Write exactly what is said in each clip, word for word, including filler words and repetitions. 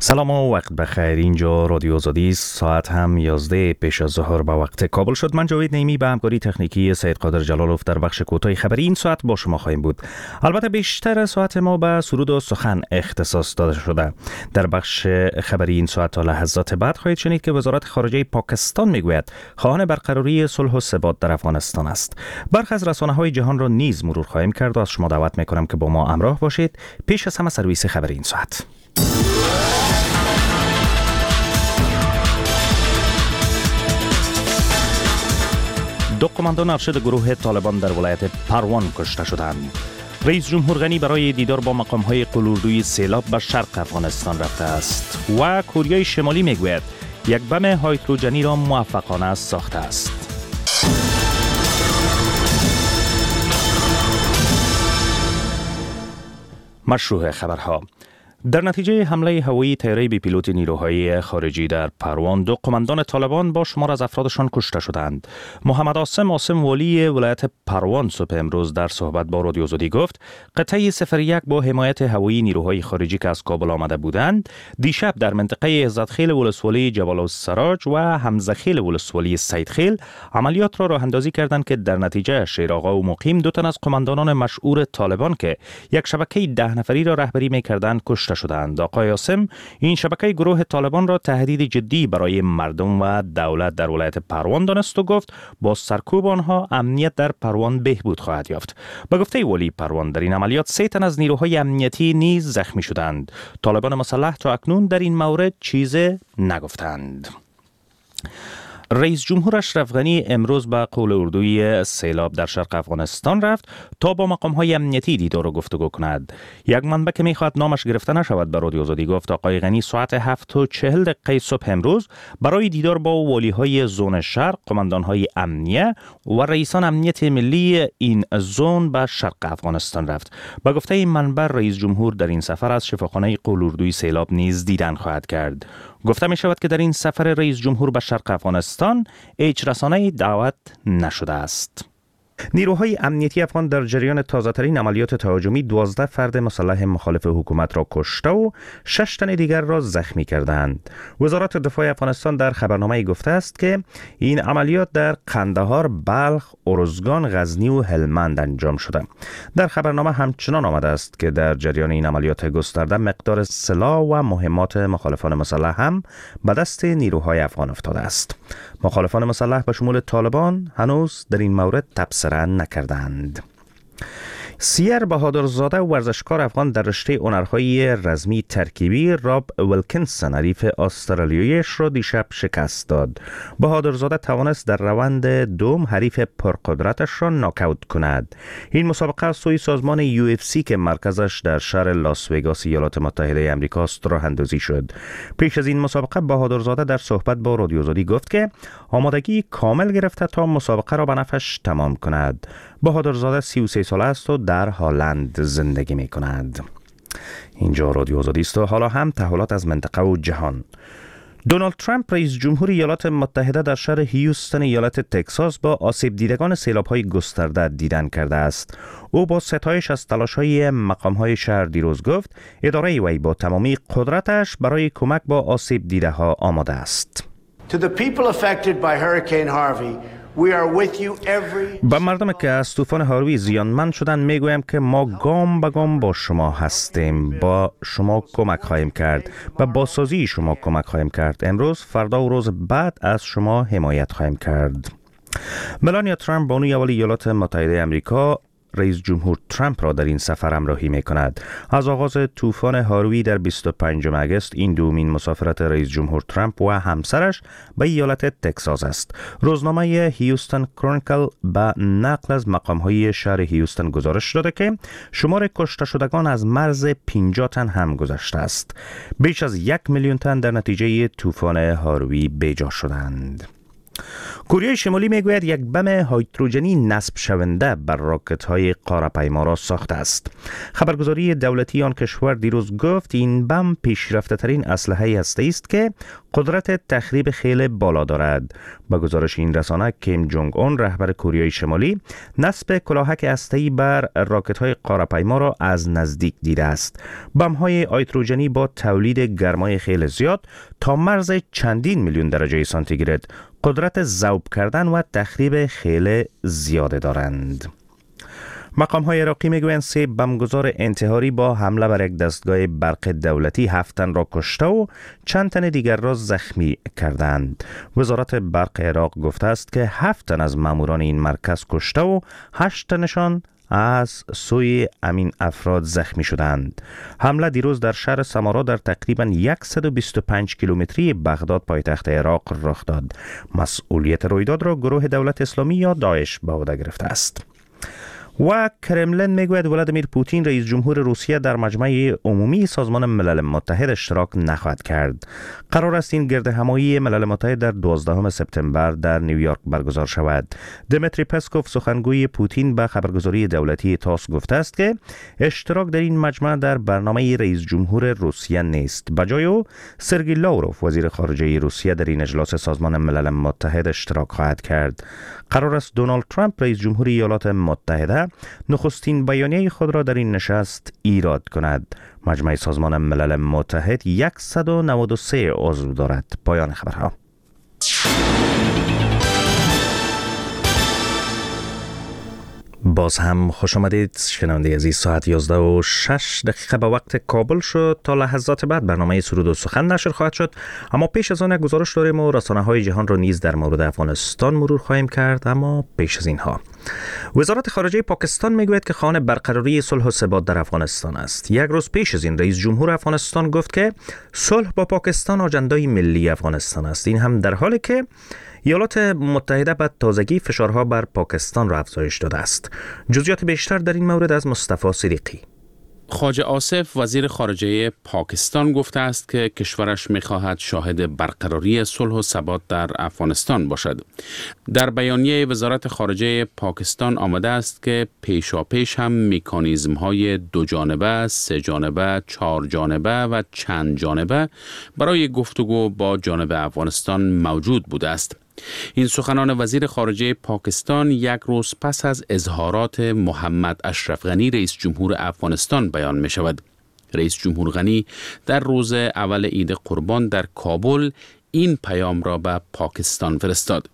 سلام و وقت بخیر. اینجا رادیو آزادی است. ساعت هم یازده پیش از ظهر به وقت کابل شد. من جاوید نیمی به همکاری تکنیکی سید قادر جلالوف در بخش کوتاه خبری این ساعت با شما خواهیم بود. البته بیشتر ساعت ما به سرود و سخن اختصاص داده شده. در بخش خبری این ساعت تا لحظات بعد خواهید شنید که وزارت خارجه پاکستان میگوید خواهان برقراری صلح و ثبات در افغانستان است. برخی از رسانه‌های جهان را نیز مرور خواهیم کرد و از شما دعوت می‌کنم که با ما همراه باشید. پیش از همه سرویس خبری این ساعت. دو قماندان ارشد گروه طالبان در ولایت پروان کشته شدند. رئیس جمهور غنی برای دیدار با مقام‌های قلوردوی سیلاب به شرق افغانستان رفته است و کوریای شمالی میگوید یک بم هایدروژنی را موفقانه ساخته است. مشروع خبرها. در نتیجه حمله هوایی طیاره بی پیلوت نیروهای خارجی در پروان دو قماندان طالبان با شمار از افرادشان کشته شدند. محمد عاصم عاصم ولی ولایت پروان صبح امروز در صحبت با رادیو آزادی گفت قطعه صفر یک با حمایت هوایی نیروهای خارجی که از کابل آمده بودند دیشب در منطقه عزتخیل ولسوالی جبل السراج و حمزه‌خیل ولسوالی سیدخیل عملیات را راه اندازی کردند که در نتیجه شیرآقا و مقیم دو تن از قماندانان مشهور طالبان که یک شبکه ده نفری را رهبری می‌کردند کشته شدند. آقای عاصم این شبکه گروه طالبان را تهدید جدی برای مردم و دولت در ولایت پروان دانست و گفت با سرکوب آنها امنیت در پروان بهبود خواهد یافت. به گفته ولی پروان در این عملیات سه تن از نیروهای امنیتی نیز زخمی شدند. طالبان مسلح تا اکنون در این مورد چیزی نگفتند. رئیس جمهور اشرف غنی امروز به قلوردوی سیلاب در شرق افغانستان رفت تا با مقام‌های امنیتی دیدار و گفتگو کند. یک منبع که می‌خواهد نامش گرفته نشود به رادیو آزادی گفت آقای غنی ساعت هفت و چهل دقیقه صبح امروز برای دیدار با والی‌های زون شرق، قماندان‌های امنیه و رئیسان امنیت ملی این زون به شرق افغانستان رفت. به گفته این منبع رئیس جمهور در این سفر از شفاخانه قلوردوی سیلاب نیز دیدن خواهد کرد. گفته می شود که در این سفر رئیس جمهور به شرق افغانستان هیچ رسانه‌ای دعوت نشده است. نیروهای امنیتی افغان در جریان تازه‌ترین عملیات تهاجمی دوازده فرد مسلح مخالف حکومت را کشته و شش تن دیگر را زخمی کردند. وزارت دفاع افغانستان در خبرنامه گفته است که این عملیات در قندهار، بلخ، ارزگان، غزنی و هلمند انجام شده. در خبرنامه همچنان آمده است که در جریان این عملیات گسترده مقدار سلاح و مهمات مخالفان مسلح هم به دست نیروهای افغان افتاده است. مخالفان مسلح به شمول طالبان هنوز در این مورد تبصره نکردند. سیر بهادرزاده ورزشکار افغان در رشته هنرهای رزمی ترکیبی راب ویلکینسن حریف استرالیاییش را دیشب شکست داد. بهادرزاده توانست در روند دوم حریف پرقدرتش را ناکاوت کند. این مسابقه از سوی سازمان یو اف سی که مرکزش در شهر لاس وگاس ایالات متحده آمریکا است راه اندازی شد. پیش از این مسابقه بهادرزاده در صحبت با رادیو آزادی گفت که آمادگی کامل گرفته تا مسابقه را به نفعش تمام کند. بهادرزاده سی و سه ساله است و در هلند زندگی می کند. اینجا رادیو آزادی است و حالا هم تحولات از منطقه و جهان. دونالد ترامپ رئیس جمهور ایالات متحده در شهر هیوستن ایالت تگزاس با آسیب دیدگان سیلاب‌های گسترده دیدن کرده است. او با ستایش از تلاش‌های مقام‌های شهر دیروز گفت اداره وی با تمامی قدرتش برای کمک با آسیب دیده‌ها آماده است. To the people affected by Hurricane Harvey, we are with you every... به مردم که از طوفان هاروی زیانمند شدن میگویم که ما گام به گام با شما هستیم، با شما کمک خواهیم کرد و با سازی شما کمک خواهیم کرد. امروز، فردا و روز بعد از شما حمایت خواهیم کرد. ملانیا ترامپ بانوی اول ایالات متحده آمریکا رئیس جمهور ترامپ را در این سفر همراهی می کند. از آغاز طوفان هاروی در بیست و پنجم آگوست این دومین مسافرت رئیس جمهور ترامپ و همسرش به ایالت تگزاس است. روزنامه هیوستن کرونیکل به نقل از مقام‌های شهر هیوستن گزارش داده که شمار کشته شدگان از مرز پنجاه تن هم گذشته است. بیش از یک میلیون تن در نتیجه طوفان هاروی بیجا شدند. کره شمالی میگوید یک بم هیدروژنی نصب شونده بر راکت‌های قاره‌پیما را ساخته است. خبرگزاری دولتی آن کشور دیروز گفت این بم پیشرفته‌ترین اسلحه هسته‌ای است که قدرت تخریب خیلی بالا دارد. با گزارش این رسانه، کیم جونگ اون رهبر کره شمالی نصب کلاهک هسته‌ای بر راکت‌های قاره‌پیما را از نزدیک دیده است. بم‌های هیدروژنی با تولید گرمای خیلی زیاد تا مرز چندین میلیون درجه سانتیگراد قدرت ذوب کردن و تخریب خیلی زیاده دارند. مقام‌های عراقی میگویند سه بمبگذار انتحاری با حمله بر یک دستگاه برق دولتی هفت تن را کشته و چند تن دیگر را زخمی کردند. وزارت برق عراق گفته است که هفت تن از ماموران این مرکز کشته و هشت تنشان از سوی امین افراد زخمی شدند. حمله دیروز در شهر سمارا در تقریباً صد و بیست و پنج کیلومتری بغداد پایتخت عراق رخ داد. مسئولیت رویداد را گروه دولت اسلامی یا داعش به عهده گرفته است. و کرملین میگوید ولادیمیر پوتین رئیس جمهور روسیه در مجمع عمومی سازمان ملل متحد اشتراک نخواهد کرد. قرار است این گرد همایی ملل متحد در دوازدهم سپتامبر در نیویورک برگزار شود. دمیتری پسکوف سخنگوی پوتین به خبرگزاری دولتی تاس گفته است که اشتراک در این مجمع در برنامه رئیس جمهور روسیه نیست. بجای او سرگئی لاوروف وزیر خارجه روسیه در این اجلاس سازمان ملل متحد اشتراک خواهد کرد. قرار است دونالد ترامپ رئیس جمهور ایالات متحده نخستین بیانیه خود را در این نشست ایراد کند. مجمع سازمان ملل متحد صد و نود و سه عضو دارد. پایان خبرها. باز هم خوش آمدید شنونده عزیز. ساعت یازده و شش دقیقه به وقت کابل شد. تا لحظات بعد برنامه سرود و سخن نشر خواهد شد، اما پیش از آن یک گزارش داریم و رسانه های جهان را نیز در مورد افغانستان مرور خواهیم کرد. اما پیش از اینها، وزارت خارجه پاکستان میگوید که خواهان برقراری صلح و ثبات در افغانستان است. یک روز پیش از این رئیس جمهور افغانستان گفت که صلح با پاکستان آجندای ملی افغانستان است. این هم در حالی که ایالات متحده به تازگی فشارها بر پاکستان را افزایش داده است. جزئیات بیشتر در این مورد از مصطفی صدیقی. خواجه آصف وزیر خارجه پاکستان گفته است که کشورش می‌خواهد شاهد برقراری صلح و ثبات در افغانستان باشد. در بیانیه وزارت خارجه پاکستان آمده است که پیشاپیش هم مکانیزم‌های دو جانبه، سه جانبه، چهار جانبه و چند جانبه برای گفتگو با جانب افغانستان موجود بوده است. این سخنان وزیر خارجه پاکستان یک روز پس از اظهارات محمد اشرف غنی رئیس جمهور افغانستان بیان می شود. رئیس جمهور غنی در روز اول عید قربان در کابل این پیام را به پاکستان فرستاد.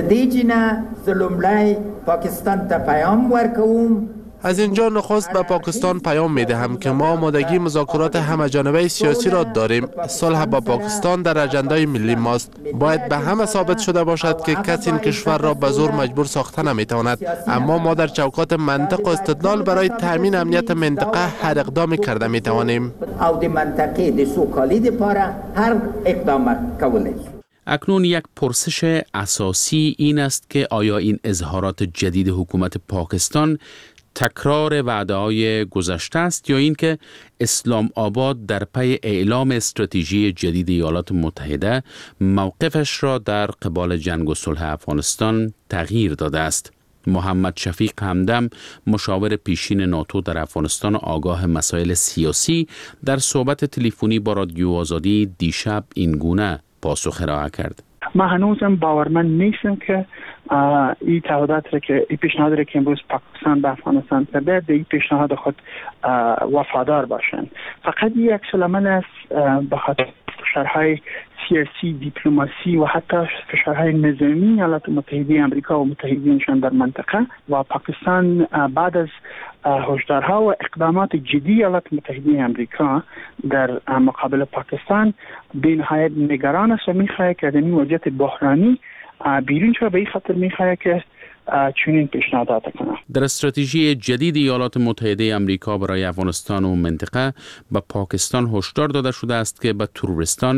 پاکستان ته پیام ورکوم. از اینجا نخست به پاکستان پیام می دهم که ما آمادگی مذاکرات همه‌جانبه سیاسی را داریم. صلح با پاکستان در اجندای ملی ماست. باید به همه ثابت شده باشد که کسی این کشور را به زور مجبور ساخته نمی تواند. اما ما در چوکات منطق و استدلال برای تامین امنیت منطقه هر اقدامی کرده می توانیم. او د منطقه د سوکالی لپاره هر اقدام کولی. اکنون یک پرسش اساسی این است که آیا این اظهارات جدید حکومت پاکستان تکرار وعده‌های گذشته است یا اینکه اسلام آباد در پی اعلام استراتژی جدید ایالات متحده موقفش را در قبال جنگ و صلح افغانستان تغییر داده است؟ محمد شفیق همدم، مشاور پیشین ناتو در افغانستان و آگاه مسائل سیاسی، در صحبت تلفنی با رادیو آزادی دیشب این گونه پاسخ ارائه کرد. ما هنوزم باورمند نیستم که این تعهدات را که این پیشنهاد را که امروز پاکستان به افغانستان کرده به این پیشنهاد خود وفادار باشند. فقط یک سلمان است به خاطر فشارهای سیاسی، دیپلماسی و حتی فشارهای نظامی ایالات متحده آمریکا و متحدینشان در منطقه و پاکستان بعد از هشدارها و اقدامات جدی ایالات متحده آمریکا در مقابل پاکستان به نهایت نگران است و می‌خواهد که در این وضعیت بحرانی بیرون شود. به این خاطر می‌خواهد که چنین پیشنهادات کنه. در استراتژی جدید ایالات متحده آمریکا برای افغانستان و منطقه به پاکستان هشدار داده شده است که به تروریستان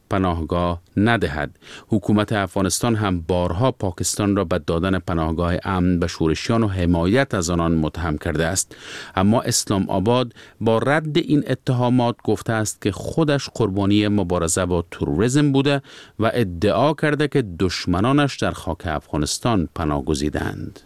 پناهگاه ندهد. حکومت افغانستان هم بارها پاکستان را به دادن پناهگاه امن به شورشیان و حمایت از آنان متهم کرده است. اما اسلام آباد با رد این اتهامات گفته است که خودش قربانی مبارزه با تروریسم بوده و ادعا کرده که دشمنانش در خاک افغانستان پناه گزیدند.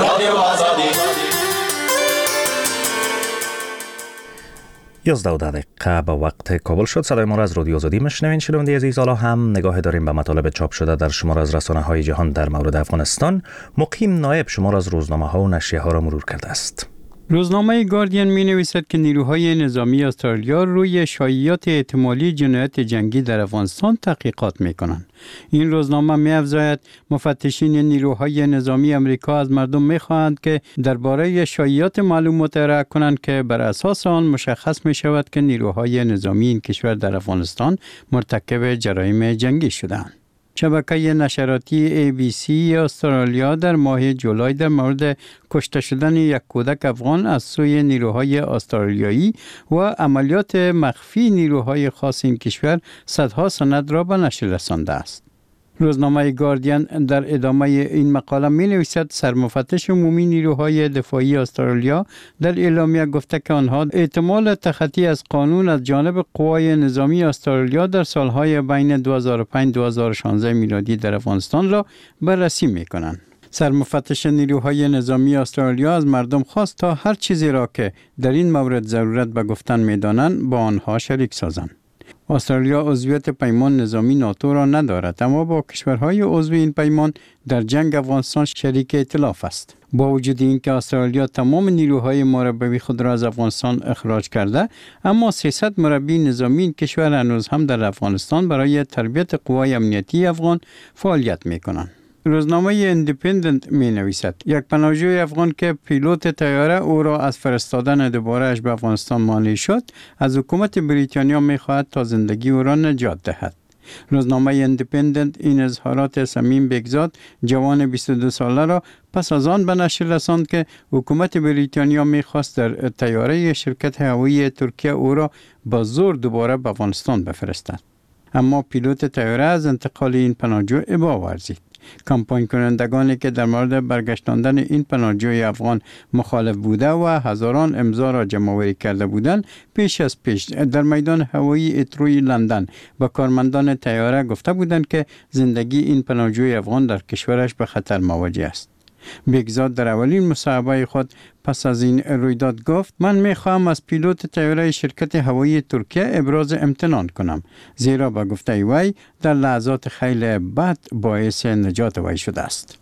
یازده و ده دقیقه به وقت کابل شد. صدای ما را از رادیو آزادی میشنوین. شنونده عزیز، حالا هم نگاه داریم به مطالب چاپ شده در شمار از رسانه‌های جهان در مورد افغانستان. مقیم نایب شمار از روزنامه‌ها و نشریه‌ها را مرور کرده است. روزنامه گاردین می نویسد که نیروهای نظامی استرالیا روی شایعات احتمالی جنایت جنگی در افغانستان تحقیقات می کنند. این روزنامه می افزاید مفتشین نیروهای نظامی امریکا از مردم می خواهند که درباره شایعات معلومات ارائه کنند که بر اساس آن مشخص می شود که نیروهای نظامی این کشور در افغانستان مرتکب جرایم جنگی شدند. شبکه نشراتی ای بی سی استرالیا در ماه جولای در مورد کشته شدن یک کودک افغان از سوی نیروهای استرالیایی و عملیات مخفی نیروهای خاص این کشور صدها سند را به نشر رسانده است. روزنامه گاردین در ادامه این مقاله می نویسد سرمفتش عمومی نیروهای دفاعی استرالیا در اعلامیه گفته که آنها احتمال تخطی از قانون از جانب قوای نظامی استرالیا در سالهای بین دو هزار و پنج تا دو هزار و شانزده میلادی در افغانستان را بررسی می کنند. سرمفتش نیروهای نظامی استرالیا از مردم خواست تا هر چیزی را که در این مورد ضرورت به گفتن می دانند با آنها شریک سازند. استرالیا عضویت پیمان نظامی ناتو را ندارد، اما با کشورهای عضو این پیمان در جنگ افغانستان شریک ائتلاف است. با وجود اینکه استرالیا تمام نیروهای مربی خود را از افغانستان اخراج کرده، اما سیصد مربی نظامی این کشور هنوز هم در افغانستان برای تربیت قوای امنیتی افغان فعالیت می کنند. روزنامه ایندیپندنت می نویسد یک پناهجوی افغان که پیلوت طیاره او را از فرستادن دوبارهش به افغانستان مانع شد از حکومت بریتانیا می خواهد تا زندگی او را نجات دهد. روزنامه ایندیپندنت این اظهارات صمیم بگزاد جوان بیست و دو ساله را پس از آن به نشر رساند که حکومت بریتانیا می خواست در طیاره شرکت هوایی ترکیه او را با زور دوباره به افغانستان بفرستد. اما پیلوت طیاره از انتقال این پناهجو ابا ورزید. کمپاین کنندگانی که در مورد برگشتاندن این پناهجوی افغان مخالف بوده و هزاران امضا را جمع‌آوری کرده بودند، پیش از پیش در میدان هوایی اتروی لندن با کارمندان طیاره گفته بودند که زندگی این پناهجوی افغان در کشورش به خطر مواجه است. بگزاد در اولین مصاحبه خود پس از این رویداد گفت: من میخواهم از پیلوت طیاره شرکت هوایی ترکیه ابراز امتنان کنم، زیرا به گفته وی در لحظات خیلی بد باعث نجات وی شده است.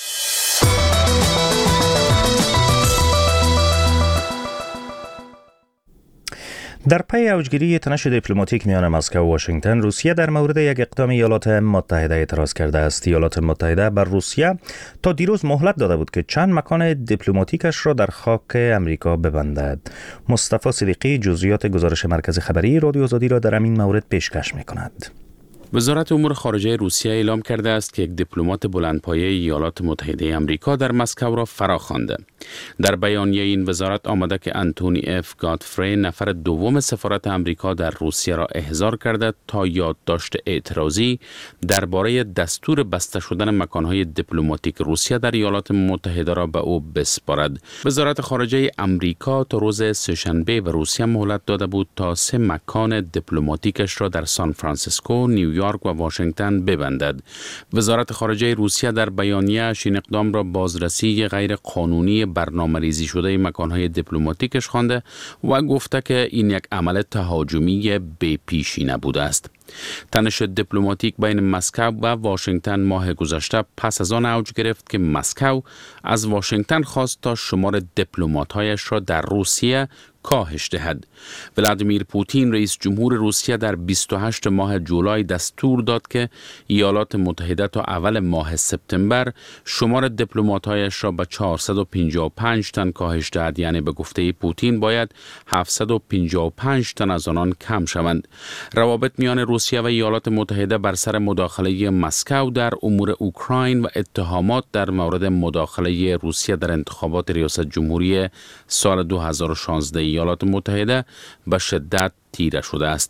در پی اوجگیری تنش دیپلماتیک میان مسکو و واشنگتن، روسیه در مورد یک اقدام ایالات متحده اعتراض کرده است. ایالات متحده بر روسیه تا دیروز مهلت داده بود که چند مکان دیپلماتیکش را در خاک امریکا ببندد. مصطفی صدیقی جزئیات گزارش مرکز خبری رادیو آزادی را در این مورد پیشکش می‌کند. وزارت امور خارجه روسیه اعلام کرده است که یک دیپلمات بلندپایه ایالات متحده آمریکا در مسکو را فراخوانده. در بیانیه این وزارت آمده که انتونی اف گادفری نفر دوم سفارت آمریکا در روسیه را احضار کرده تا یادداشت اعتراضی درباره دستور بسته شدن مکانهای دیپلماتیک روسیه در ایالات متحده را به او بسپارد. وزارت خارجه آمریکا تا روز سه‌شنبه و روسیه مهلت داده بود تا سه مکان دیپلماتیکش را در سان فرانسیسکو، نیویورک و واشنگتن ببندد. وزارت خارجه روسیه در بیانیه‌اش این اقدام را بازرسی غیر قانونی برنامه‌ریزی شده مکان‌های دیپلماتیکش خوانده و گفته که این یک عمل تهاجمی بی پیشینه بوده است. تنش دیپلماتیک بین مسکو و واشنگتن ماه گذشته پس از آن اوج گرفت که مسکو از واشنگتن خواست تا شمار دیپلمات‌هایش را در روسیه کاهش دهد. ولادیمیر پوتین رئیس جمهور روسیه در بیست و هشتم ماه جولای دستور داد که ایالات متحده تا اول ماه سپتامبر شمار دیپلمات‌هایش را به چهارصد و پنجاه و پنج تن کاهش دهد، یعنی به گفته پوتین باید هفتصد و پنجاه و پنج تن از آنان کم شوند. روابط میان روسیه و ایالات متحده بر سر مداخله مسکو در امور اوکراین و اتهامات در مورد مداخله روسیه در انتخابات ریاست جمهوری سال دو هزار و شانزده ایالات متحده به شدت تیره شده است.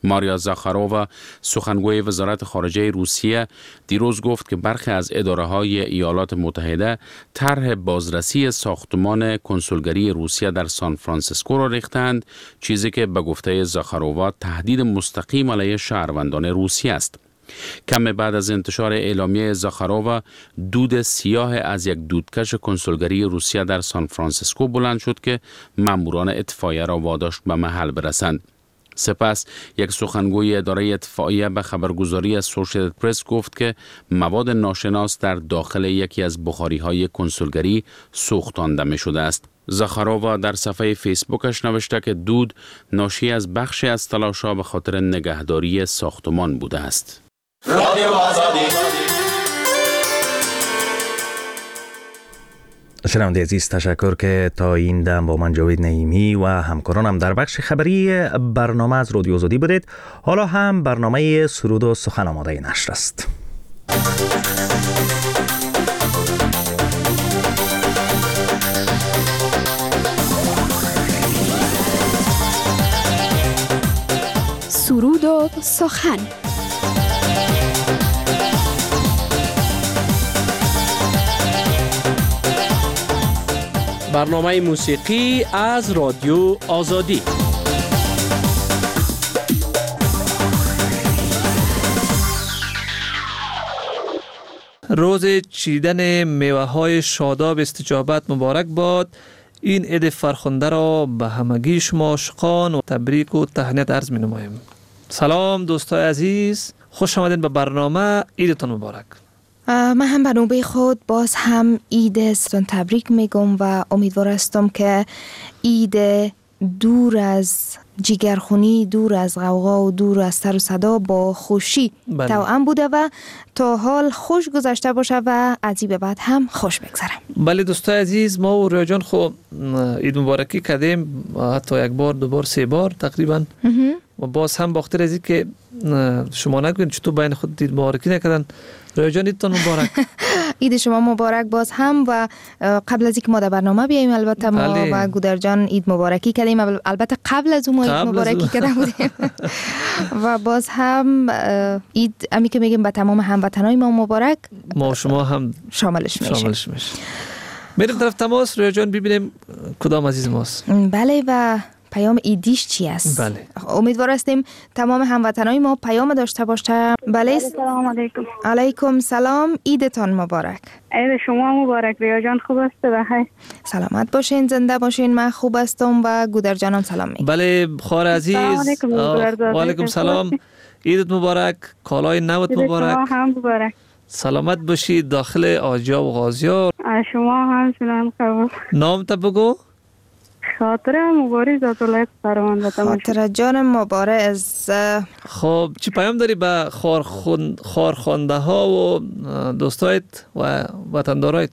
ماریا زاخارووا سخنگوی وزارت خارجه روسیه دیروز گفت که برخی از اداره‌های ایالات متحده طرح بازرسی ساختمان کنسولگری روسیه در سان فرانسیسکو را ریختند، چیزی که به گفته زاخارووا تهدید مستقیم علیه شهروندان روسیه است. کم بعد از انتشار اعلامیه زاخارووا، دود سیاه از یک دودکش کنسولگری روسیه در سان فرانسیسکو بلند شد که ماموران اطفائیه را واداشت به محل برسند. سپس یک سخنگوی اداره اطفائیه به خبرگزاری اسوسییتد پرس گفت که مواد ناشناس در داخل یکی از بخاری‌های کنسولگری سوختانده می شده است. زاخارووا در صفحه فیسبوکش نوشته که دود ناشی از بخشی از تلاش‌ها به خاطر نگهداری ساختمان بوده است. رادیو آزادی. شنونده عزیز، تشکر که تا این دم با من جاوید نعیمی و همکارانم در بخش خبری برنامه از رادیو آزادی بودید. حالا هم برنامه سرود و سخن آماده نشر است. سرود و سخن. برنامه موسیقی از رادیو آزادی. روز چیدن میوه های شاداب استجابت مبارک باد. این عید فرخنده را به همگی شما عاشقان و تبریک و تهنیت عرض می نماییم. سلام دوستای عزیز، خوش آمدین به برنامه. عیدتان مبارک. من هم به نوبه خود باز هم عیدتان تبریک میگم و امیدوار هستم که عید دور از جیگرخونی، دور از غوغا و دور از سر و صدا با خوشی توأم بوده و تا حال خوش گذشته باشه و از این به بعد هم خوش بگذره. بله دوستای عزیز، ما و رویا جان خو عید مبارکی کردیم، حتی یک بار دو بار سه بار تقریبا، و باز هم باخته رزی که شما نکنید چطور بین خود عید مبارکی نکردن. رویا جان عیدتان مبارک. عید شما مبارک باز هم. و قبل از اینکه ما در برنامه بیاییم البته ما بله. و گودر جان عید مبارکی کردیم، البته قبل از اون ما عید مبارکی کرده بودیم. و باز هم عید امی که میگیم به تمام هموطنای ما مبارک، ما شما هم شاملش میشه. شاملش میشه. میریم طرف تماس. رویا جان ببینیم کدام عزیز ماست. بله، و پیام ایدیش چی است؟ بله. امیدوار هستیم تمام هموطنای ما پیام داشته باشه. بله. سلام علیکم. علیکم سلام. عیدتان مبارک. عید شما مبارک. ریا جان خوب است؟ بخیر. سلامت باشین، زنده باشین. من خوب هستم و گودر جانم سلام میگم. بله خواهر عزیز. سلام علیکم. و علیکم سلام. عیدت مبارک. کالای نوت مبارک. شما هم مبارک. سلامت باشید داخل آجیا و غازیا. شما هم سلام قبول. نام تا بگو. خاطره مبارز از ولایت فرمان. خاطره جان مبارز. خب چی پیام داری به خارخوانده ها و دوستایت و وطندارایت؟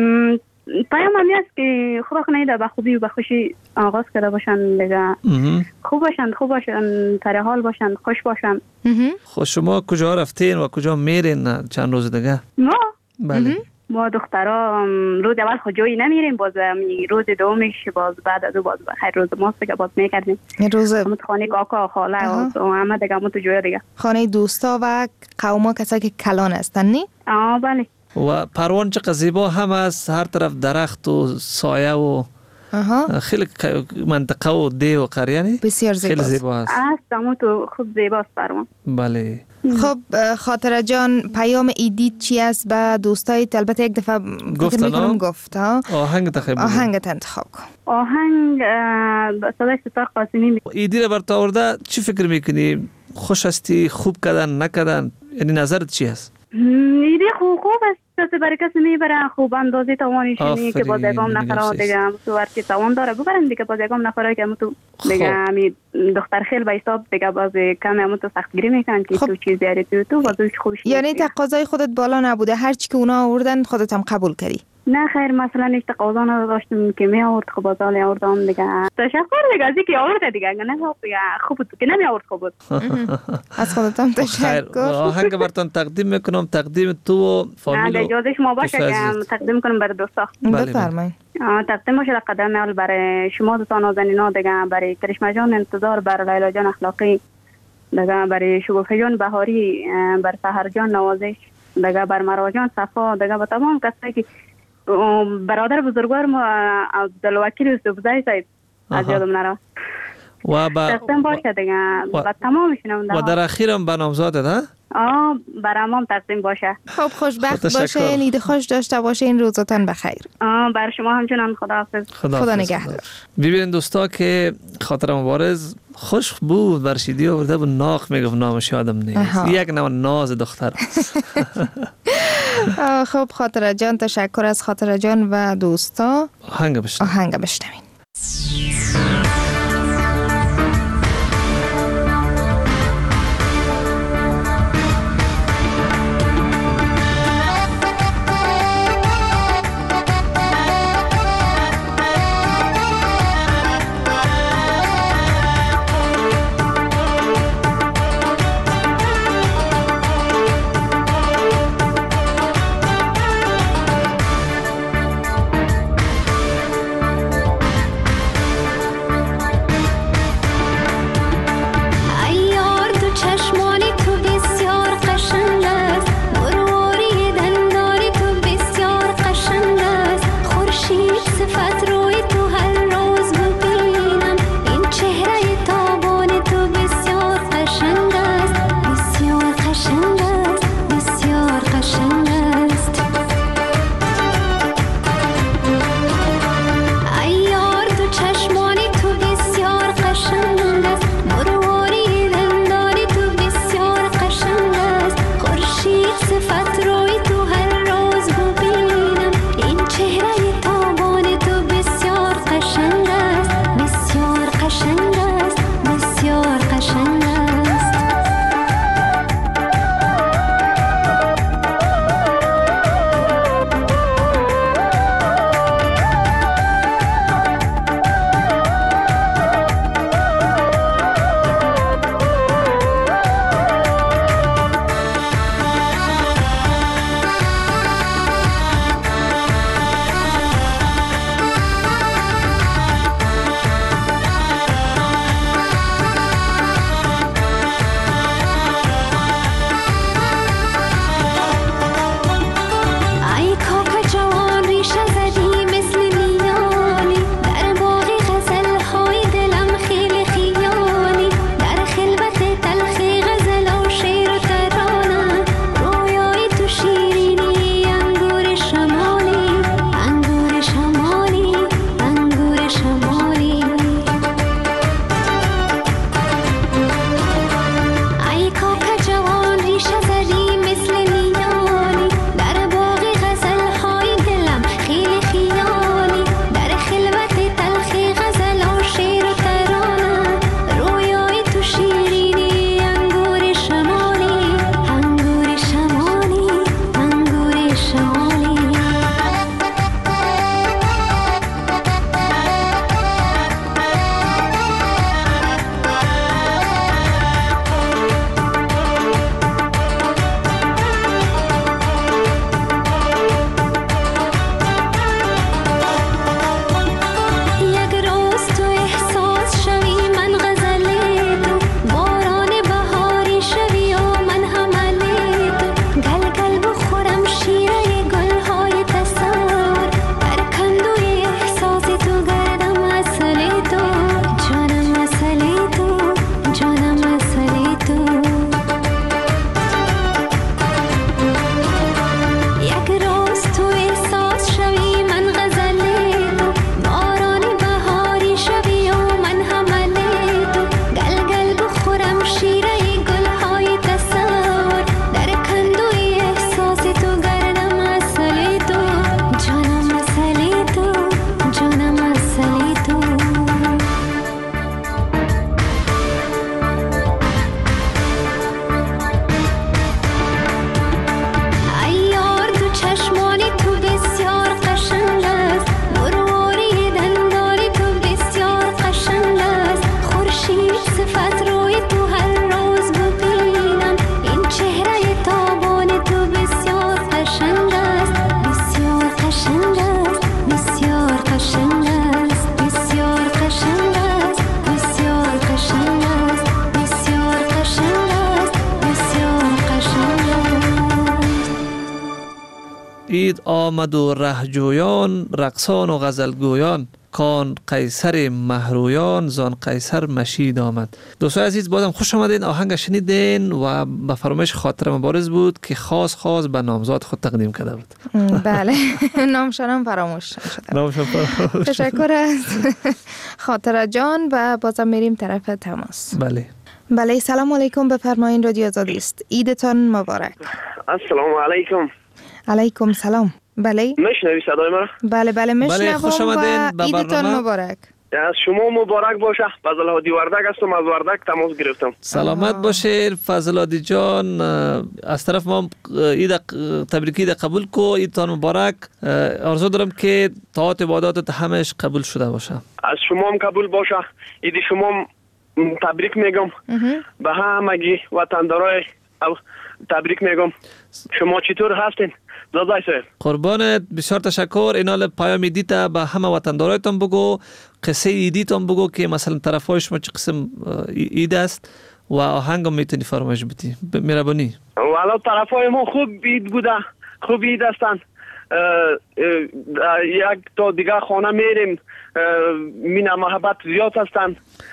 پیام همی است که خدا کنه به خوبی و به خوشی آغاز کرده باشن دیگه. خوب باشن، خوب باشن، سر حال باشن، خوش باشن. خب شما کجا رفتین و کجا میرین چند روز دیگه؟ ما؟ بله. ما دخترها روز اول خود جایی نمیریم، باز روز دومش باز بعد از او باز بخیر روز ماست دیگه باز میکردیم. روز همون خانه کاکا خاله و همه دیگه همون تو جویا دیگه. خانه دوستا و قوما کسایی که کلان هستن نی؟ آه بله. و پروان چقدر زیبا هم است، هر طرف درخت و سایه و آها. خیلی منطقه و ده و قریه نی؟ بسیار زیبا. خیلی زیبا است. است همون تو خوب زیباست پروان. بله. خب خاطره جان پیام ایدی چی است به دوستایت؟ البته یک دفعه گفت میکنم گفت ها. آهنگ تخیب آهنگ انتخاب کن. آهنگ صدای ستار قاسمی. ایدی را برات آورده چی فکر میکنی؟ خوش هستی؟ خوب کردن نکردن؟ یعنی نظرت چی است؟ ایدی خوب خوب است. برای کسی میبرن خوب اندازه توانش اینه که باز یکم نفره دیگه تو ورکی توان داره ببرن دیگه، باز یکم نفره که تو دیگه همی دختر خیل به حساب دیگه باز کمی همون تو سختگیری میکنن که تو چیز دیاری تو تو باز خوبش. یعنی تقاضای خودت بالا نبوده، هر چی که اونا آوردن خودت هم قبول کردی؟ نه خیر، مثلا هیچ تقاضا نداشتم که می آورد خب بازال آوردم دیگه. تشکر دیگه از اینکه آورد دیگه، نه دیگه خوب بود که نمی آورد خوب بود. از خودت هم تشکر. آهنگ براتون تقدیم میکنم، تقدیم تو و فامیل. نه اجازه شما باشه که تقدیم کنم برای دوستا. بفرمایید. تقدیم باشه در قدم اول برای شما دوستان نازنینا دیگه، برای کرشمه جان انتظار، برای لیلا جان اخلاقی، دیگه برای شگفته جان بهاری، بر سحر جان نوازش، دیگه بر مرا جان صفا، دیگه با تمام کسایی که برادر بزرگوار ما عبدالوکیل یوسفزئی صاحب از یادم نره و با تقسیم باشه دیگه با تمام شنونده و در اخیرم به نامزادت ها؟ آه برامم تقسیم باشه. خب خوشبخت باشین، عید خوش داشته باشین، روزتان بخیر. آه بر شما همچنان خداحافظ. خدا, خدا نگهدار. ببینید دوستا که خاطر مبارز خوش بود، برشیدی آورده بود ناق میگفت نامش یادم نیست. یک نوع ناز دختر. خب خاطر جان تشکر از خاطر جان و دوستا. آهنگ بشنوین. آهنگ بشنوین. عید آمد و رهجویان، رقصان و غزلگویان، کان قیصر مهرویان زان قیصر مشید آمد. دوستان عزیز بازم خوش آمدین. آهنگ شنیدین و به فرمایش خاطر مبارز بود که خاص خاص به نامزاد خود تقدیم کرده بود. بله نامشانم فراموش شده. نامشان فراموش. تشکر از خاطر جان و بازم میریم طرف تماس. بله. بله سلام علیکم، بفرمایید رادیو آزادی است. عیدتان مبارک. السلام علیکم. علیکم سلام. بله میشنوی صدای من؟ بله بله میشنوم. خوش آمدین به عیدتان مبارک. از شما مبارک باشه. فضل هادی وردک هستم، از وردک تماس گرفتم. سلامت باشید فضل هادی جان. از طرف ما عید تبریکی عید قبول کو، عیدتان مبارک. آرزو دارم که طاعات عبادات همش قبول شده باشه. از شما هم قبول باشه. عید شما تبریک میگم به همگی وطندارای تبریک میگم. شما چطور هستین؟ زادای صاحب قربانت، بسیار تشکر. اینال پیام ایدیت به همه وطندارایتان بگو، قصه ایدیتان بگو که مثلا طرفای شما چه قسم اید است و آهنگم میتونی فرمایش بدی. مهربانی. والا طرفای ما خوب اید بوده، خوب اید هستن. یک تا دیگه خانه میریم، مینه محبت زیاد هستن.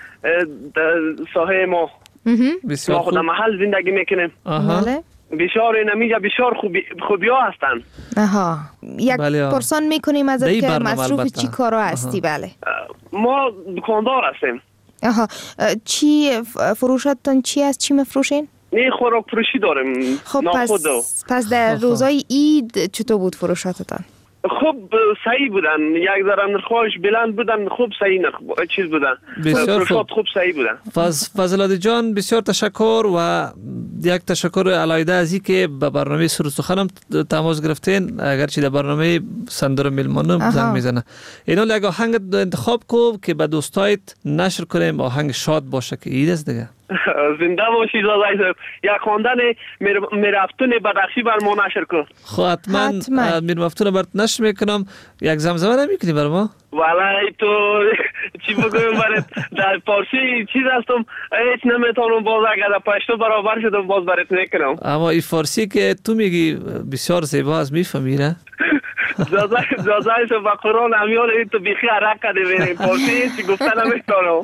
ساحه ما بسیار خوب. ما خود محل زندگی میکنیم. بله بسیار نمیجا بسیار خوبی خوبی ها هستن. آها یک بله. پرسان میکنیم ازت که مصروف البته. چی کارا هستی؟ بله ما دکاندار هستیم. آها چی فروشتون چی است؟ چی مفروشین؟ نه خوراک فروشی داریم. خب پس, پس در روزای عید چطور بود فروشاتتان؟ خوب صحیح بودن، یک ذره نرخش بلند بودن، خوب صحیح نرخ چیز بودن، فروشات خوب صحیح بودن. فض فضل جان بسیار تشکر و یک تشکر علاوه از این که به برنامه سر و سخنم تماس گرفتین، اگرچه در برنامه صندوق میلمانم زنگ میزنه. اینا یک آهنگ انتخاب کو که به دوستایت نشر کنیم، آهنگ شاد باشه که عید است دیگه. زنده باشی زادای صاحب. یک خواندن میرفتون بدخشی بر ما نشر کن. خب حتما میرفتون برات نشر میکنم. یک زمزمه نمیکنی بر ما؟ والله تو چی بگویم برات؟ در فارسی چیز هستم هیچ نمیتونم باز، اگر در پشتو برابر شدم باز برات میکنم. اما این فارسی که تو میگی بسیار زیبا است، میفهمی نه؟ زازای زازای تو با قرآن امیال این تو بیخی عرق کده بینیم فارسی چی گفتن نمیتونم.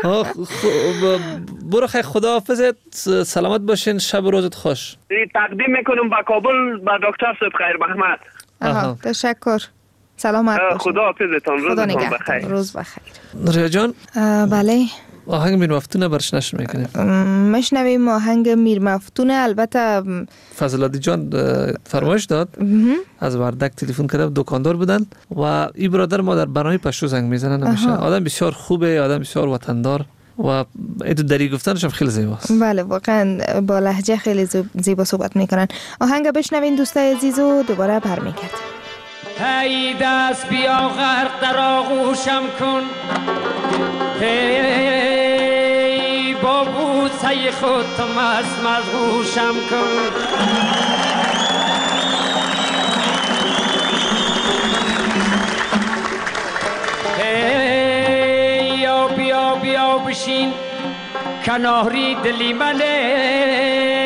برو خیلی خداحافظت، سلامت باشین، شب و روزت خوش. تقدیم میکنم با کابل با دکتر صبح خیر محمد. آها تشکر. سلامت باشین. خداحافظتان، روزتان بخیر. روز بخیر. ریا جان بله آهنگ میر مفتونه برش نشر میکنیم. مشنویم آهنگ میر مفتونه. البته فضل جان فرمایش داد، از وردک تلفن کرد، دکاندار بودن و این برادر ما در برنامه پشتو زنگ میزنن همیشه. آدم بسیار خوبه، آدم بسیار وطندار و ایتو دری گفتنش هم خیلی زیباست. بله واقعا با لهجه خیلی زیبا صحبت میکنن. آهنگ بشنوین دوستای عزیز و دوباره برمیگردیم. ای دست بیا غرق در آغوشم کن، ای با بوسه خود تو مست مدهوشم کن. ای یا بیا بیا بشین کناری دلی منه،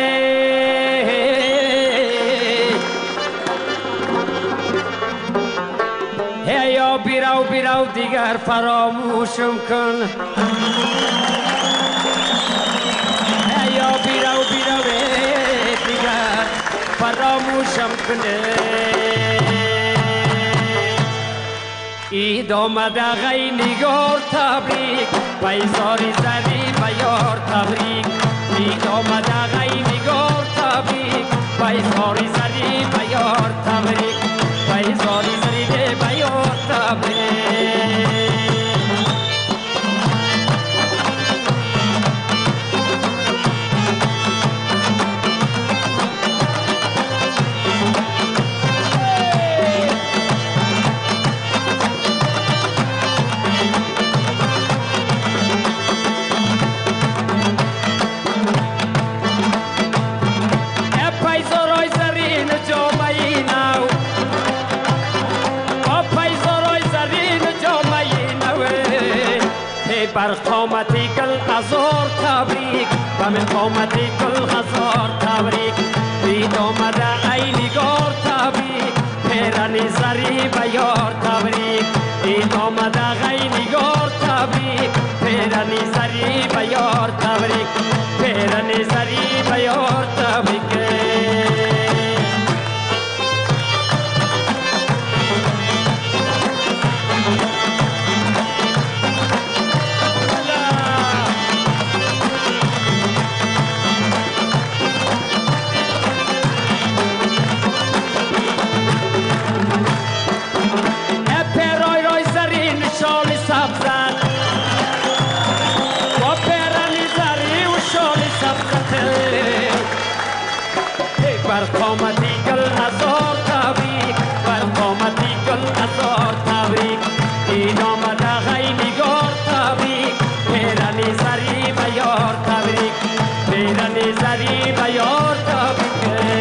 یا بیراو بیراو دیگر فراموشم کن، یا بیراو بیراو دیگر فراموشم کنه. عید آمده غی نگار تبریک، بیزاری زری بیار تبریک. عید آمده غی نگار تبریک، بیزاری زری بیار تبریک. بیزاری زری بیار تبریک. بر قامتی کل غزار تبریک، و من قامتی کل غزار تبریک. عید آمده ای نگار تبریک، زری به یار تبریک بر قامتی گل هزار تبریک بر قامتی گل هزار تبریک این آمده غی نگار تبریک پیرنی زری به یار تبریک پیرنی زری به یار تبریک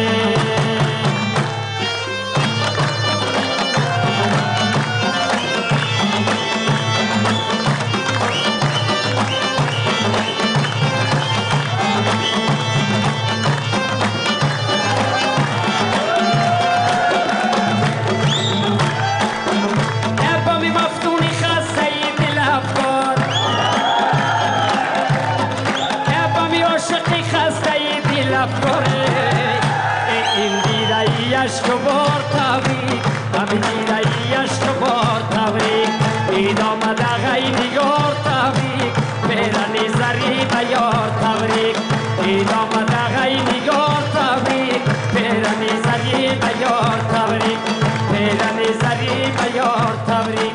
شبار تبریک همین دیدایش شبار تبریک این آمده غی نگار تبریک پیرنی زری به یار تبریک این آمده غی نگار تبریک پیرنی زری به یار تبریک پیرنی زری به یار تبریک.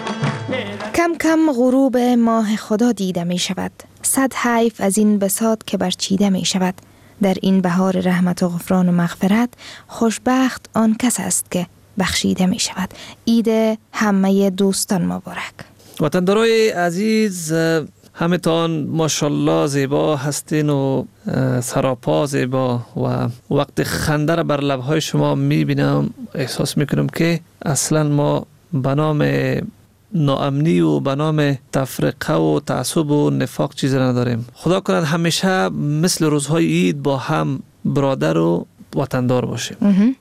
کم کم غروب ماه خدا دیده می شود. صد حیف از این بساط که برچیده می شود. در این بهار رحمت و غفران و مغفرت خوشبخت آن کس است که بخشیده می شود. عید همه دوستان مبارک. وطندارای عزیز، همتان ماشاءالله زیبا هستین و سراپا زیبا و وقت خنده را بر لبهای شما می بینم احساس می کنم که اصلا ما به نام ناامنی و به نام تفرقه و تعصب و نفاق چیزی نداریم. خدا کند همیشه مثل روزهای عید با هم برادر و وطندار باشیم.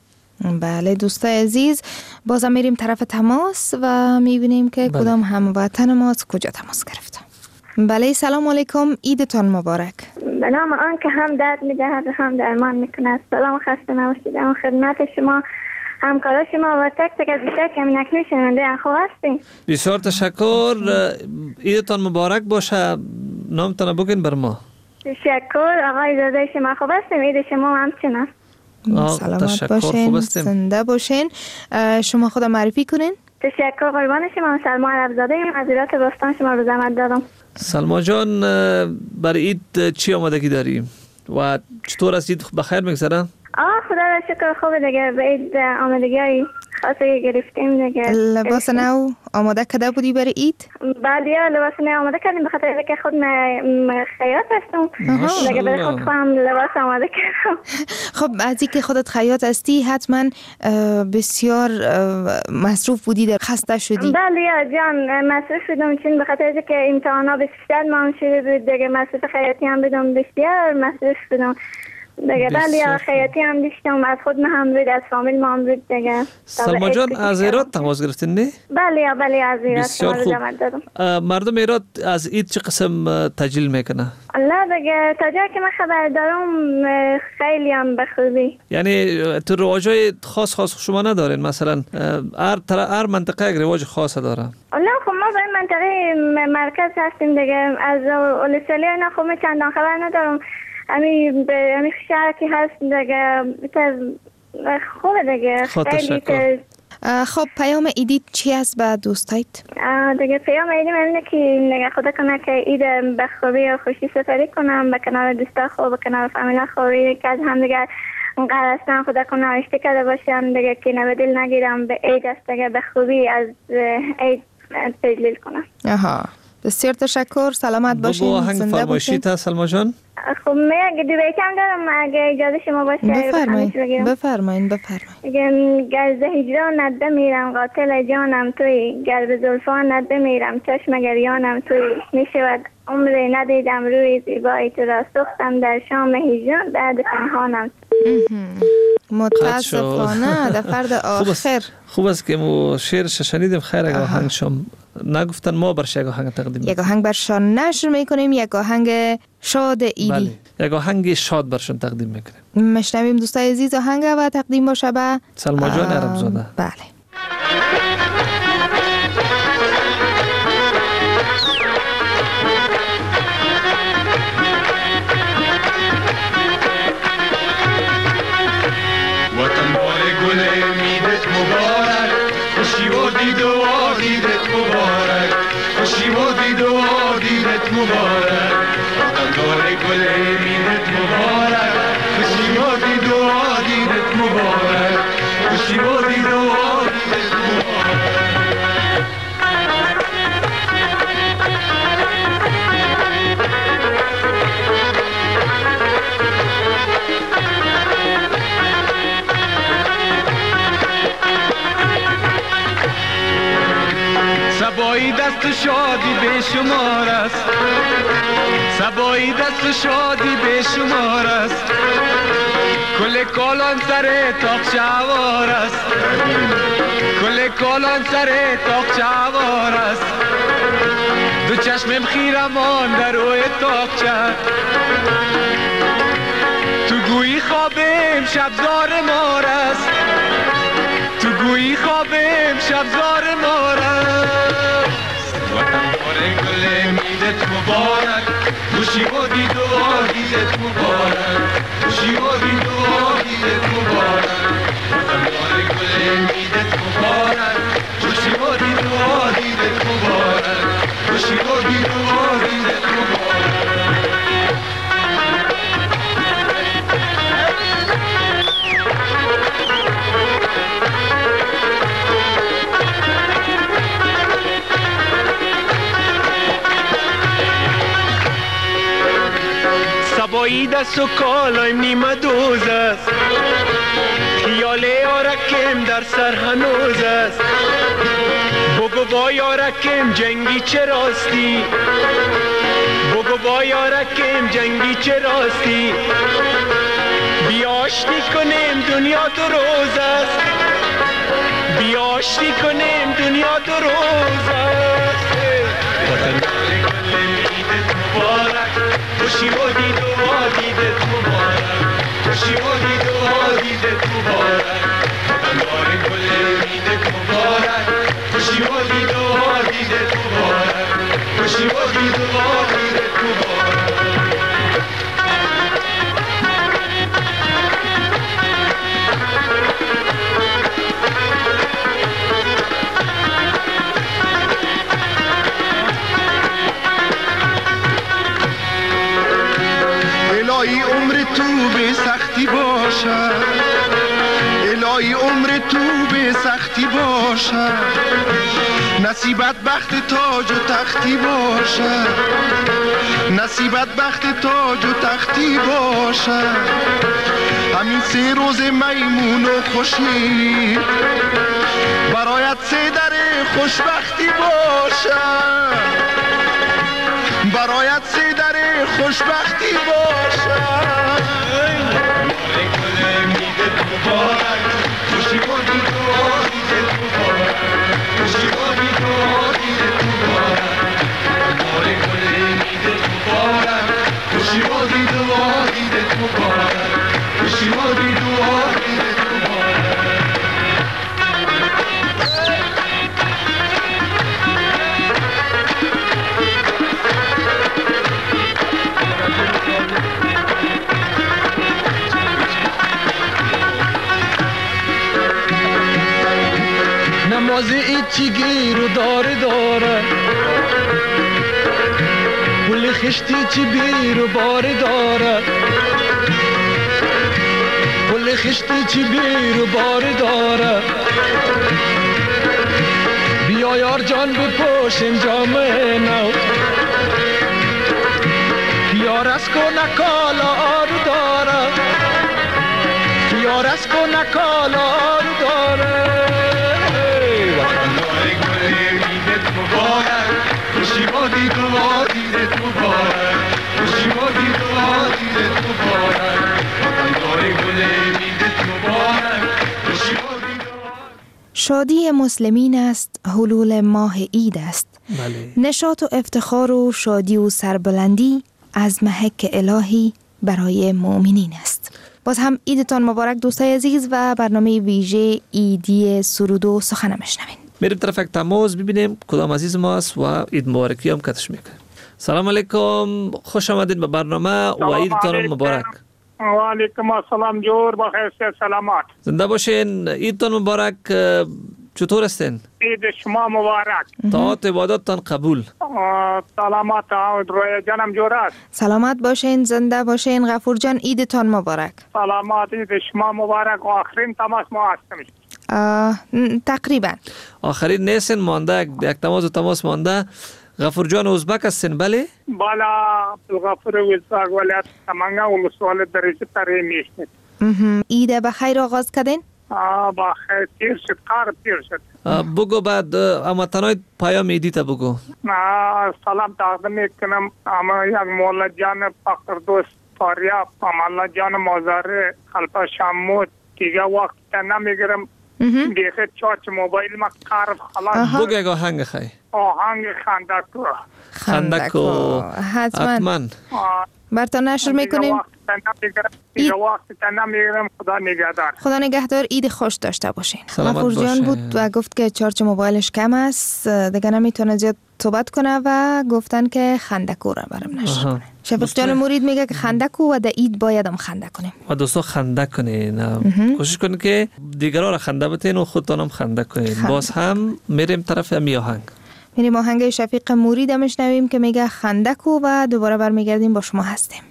بله دوستای عزیز، بازم میریم طرف تماس و میبینیم که بله. کدام هموطن ما از کجا تماس گرفته. بله سلام علیکم، عیدتان مبارک. به نام آن که هم درد میدهد و هم درمان میکند. سلام خسته نباشید. اما خدمت شما همکارا شما و تک تک از بیشتر که همین اکنون شنونده خوب هستین. بسیار تشکر. عیدتان مبارک باشه. نامتان بگین بر ما. تشکر آقای زاده شما خوب هستیم. عید شما همچنان. سلامت باشین، زنده باشین. شما خود معرفی کنین. تشکر قربان شما. سلما عربزاده ایم از ایرات باستان شما رو زحمت دادم. سلما جان، برای عید چی آمادگی داریم و چطور از عید بخیر میگذره؟ آه خدا را شکر خوبه دیگه. به عید آمادگی های خاصی گرفتیم دیگه. لباس نو آماده کرده بودی برای عید؟ بله لباس نو آماده کردیم به خاطر اینکه خود من خیاط هستم دیگه. برای خود خودم لباس آماده کردم. خب از اینکه خودت خیاط هستی حتما بسیار مصروف بودی، در خسته شدی. بله جان مصروف شدم، چون به خاطر اینکه امتحانا بسیار مهم شده بود دیگه. مصروف خیاطی هم بدم، بسیار مصروف شدم دیگه. بله خیاطی هم داشتم، از خود هم بود، از فامیل ما هم بود دیگه. سلما جان از ایرات تماس گرفتین نه؟ بله بله از ایرات. بسیار خوب. مردم ایرات از عید چه قسم تجلیل میکنه؟ الله دیگه تا جایی که من خبر دارم خیلی هم به خوبی. یعنی تو رواجای خاص خاص شما ندارین؟ مثلا هر هر منطقه یک رواج خاص داره. الله خب ما به منطقه مرکز هستیم دیگه. از اولسالی نه خب من چندان خبر ندارم. همین به همین شهرکی هست دیگه. خوبه دیگه. خیلی خب پیام عیدی چی است به دوستایت؟ دیگه پیام عیدی من اینه که دیگه خدا کنه که عید به خوبی و خوشی سپری کنم، به کنار دوستا خوب، به کنار فامیلا خوبی که از هم دیگه قرار هستن. خدا کنه آشتی کرده باشم دیگه که نه به دل نگیرم. به عید است دیگه به خوبی از عید تجلیل کنم. آها بسیار تشکر. سلامت باشین. بابا هنگ فرمایشی تا سلما جان. خب من اگه دو بیتم دارم اگه اجازه شما باشه. بفرمایید بفرمایید بفرمایید. گر ز هجران نده میرم قاتل جانم توی، گر به زلفان نده میرم چشم گریانم توی. میشود عمری ندیدم روی زیبایی تو را، سوختم در شام هجران بعد پنهانم. متاسفانه در فرد آخر. خوب است که مو شعرش شنیدیم. خیر اگه آهنگ شم نگفتن ما برش یک آهنگ تقدیم یک آهنگ برشان نشر میکنیم، یک آهنگ شاد عیدی. بله. یک آهنگ شاد برشون تقدیم میکنیم. مشنویم دوستای عزیز آهنگ و تقدیم باشه به سلما جان عربزاده. بله. وطن بار گل امیدت مبارک، خوشی و دید و دیدت مبارک، خوشی و دید و دیدت مبارک. وطن بار گل امیدت مبارک، خوشی و دید و دیدت مبارک، خوشی و دید و دیدت مبارک. سبایی دست شادی به شمار است، سبایی دست شادی به شمار است، کل کالان سر تاق شوار است، کل کالان سر تاق شوار است. دو چشمم خیرمان در روی تاقچه، تو گویی خوابم شبزار مار است، تو گویی خوابم شبزار مار است. وطن بار گل امیدت مبارک، خوشی و دید و دیدت مبارک، خوشی و دید و دیدت مبارک. وطن بار گل امیدت مبارک، خوشی و دید و دیدت مبارک، خوشی و دید و دیدت مبارک. سبایی دست و کالایم نیمه دوز است، خیال یارکم در سر هنوز است. بگو با یارکم جنگی چه راستی، بگو با یارکم جنگی چه راستی. بیاشتی کنیم دنیا دو روز است، بیاشتی کنیم دنیا دو روز است. وطن بار گل امیدت مبارک، خوشی و دید و دیدت مبارک، خوشی و دید و دیدت مبارک. وطن بار گل امیدت مبارک، خوشی و دید و دیدت مبارک، خوشی و دید و دیدت مبارک. الهی عمر تو به سختی باشد، الهی عمر تو به سختی باشد، نصیبت بخت تاج و تختی باشد، نصیبت بخت تاج و تختی باشد. همین سه روز میمون و خوشی برایت سه در خوشبختی باشد، برایت سه در خوشبختی باشد. گل امیدت مبارک، خوشی و دید و دیدت مبارک، خوشی و دید و دیدت مبارک. گل امیدت مبارک، خوشی و دید و دیدت مبارک، خوشی و دید و دیدت مبارک. نماز ایچی گیر و داره داره، گل خشتی چی بیر و باره داره، گل خشتی چی بیر و باره داره. بیا یار جان بپوشیم جامه نو، یار از کنه کالا آرو داره، یار از کنه کالا آرو داره. خوشی و دید و دیدت مبارک، خوشی و دید و دیدت مبارک. وطن بار گل امیدت مبارک، خوشی و دید و. شادی مسلمین است، حلول ماه عید است. بله. نشاط و افتخار و شادی و سربلندی از محک الهی برای مؤمنین است. باز هم عیدتان مبارک دوستای عزیز و برنامه ویژه عیدی سرود و سخن میشنوین. میریم طرف یک تماس ببینیم کدام عزیز ما است و عید مبارکی هم کتش میکنه. سلام علیکم، خوش آمدید به برنامه و عیدتان مبارک. و علیکم السلام، جور بخیر، سلامت. زنده باشین. عیدتان مبارک. چطور هستین؟ عید شما مبارک. طاعت عبادتتان قبول. سلامت روی جانم جور است. سلامت باشین، زنده باشین. غفور جان عیدتان مبارک. سلامت، عید شما مبارک. آخرین تماس ما هستیم. تقریبا آخرین نیستین، مانده یک تماس و تماس مانده. غفور جان ازبک هستین؟ بله بالا غفور ازبک ولایت سمنگا ولسوالی درجه تری میشنید. عید بخیر آغاز کردین؟ آه بخیر، تیر شد، کار تیر شد. بگو بعد امتنای پیام عیدی تا بگو. سلام تقدیم میکنم اما یک مولا جان فقر دوست فاریاب، مولا جان مازاره خلفا شمود. دیگه وقت نمیگیرم دیگه چارچ موبایل ما کار خلاص. بگو یک آهنگ خی. آهنگ خندکو. خندکو حتما برتان نشر میکنیم. دیگه وقت نمیگیرم. خدا نگهدار. خدا نگهدار. عید خوش داشته باشین. غفور جان بود و گفت که چارچ موبایلش کم است، دیگه نمیتونه زیاد صحبت کنه و گفتن که خندکو را برام نشر کنه. شفیق جان مرید میگه که خندکو و در عید باید هم خنده کنیم و دوستا خنده کنین. کوشش کنین که دیگران را خنده بتین و خودتان هم خنده کنین. باز هم میریم طرف امی آهنگ. میریم آهنگ شفیق مرید میشنویم که میگه خندکو و دوباره برمیگردیم با شما هستیم.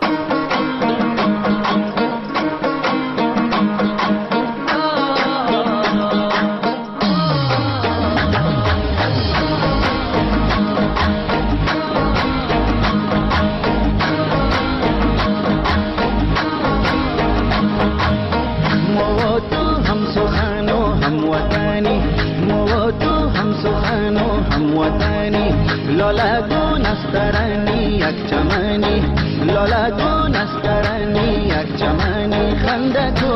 لولا گون استرانی یک چمانی، لولا گون استرانی یک چمانی خندکو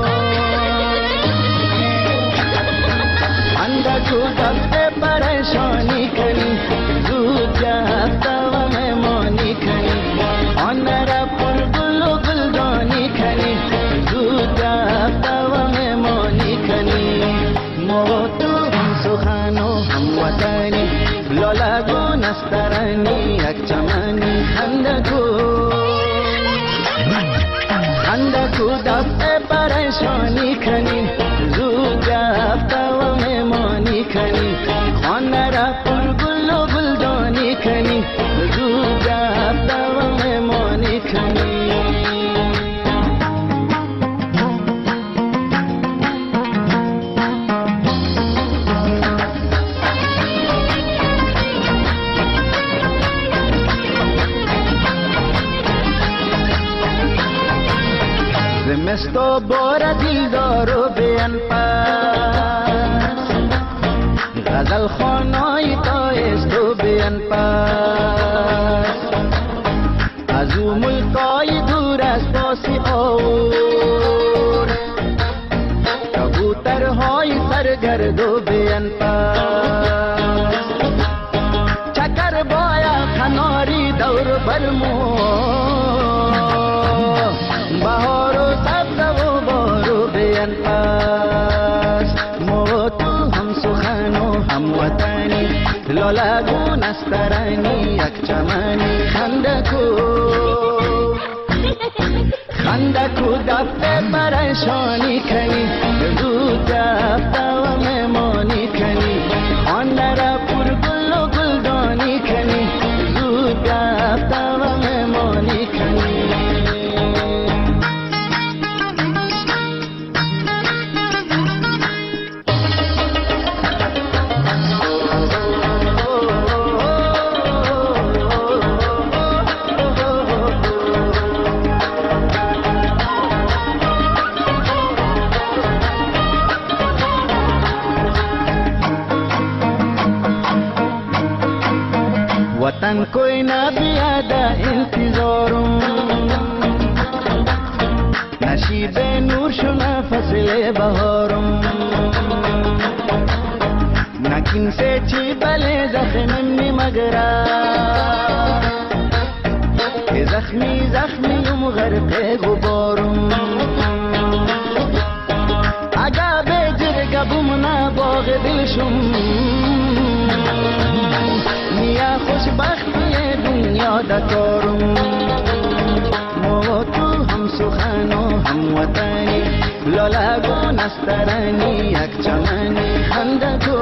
خندکو دست پریشانی کنی، زود جفتا و مهمانی کنی، آن را پر گل و گلدانی کنی، زود جفتا و مهمانی کنی. ما تو هم سخن و هم وطنی، لولا گون استرانی یک چمانی خندکو خندکو دست پریشانی کنی، زود جفتا و مهمانی کنی، خانه را پر گل و گلدانی کنی، زود جفتا و مهمانی کنی. زمستو بار دیلدارو بیان پاس، غزل خانای تایستو بیان پاس، از او ملکای دور از پاسی اور، کبوترهای سرگردو بیان پاس، چکر بایا کناری دور برمو، بهار و سبز و بارو بیان پاس. ما تو هم سخن و هم وطنی، لولا گون استرانی یک چمانی خندکو خندکو دفت پریشانی کنی، زود جفتا و مهمانی کنی، آن را پر گل و گلدانی کنی، زود جفتا و مهمانی کنی. वतन कोई ना बियादा इंतजारों, नशीब नूर शुना फसले बहारों, नकिन से छी बले जख्म में मगरा, که زخمی زخمیم غرق غبارم اگه به جرگه بومنا باغ دلشم میا خوشبختی دنیا دکارم ما تو هم سخن و هم وطنی لالا نسترانی یک چمنی خندکو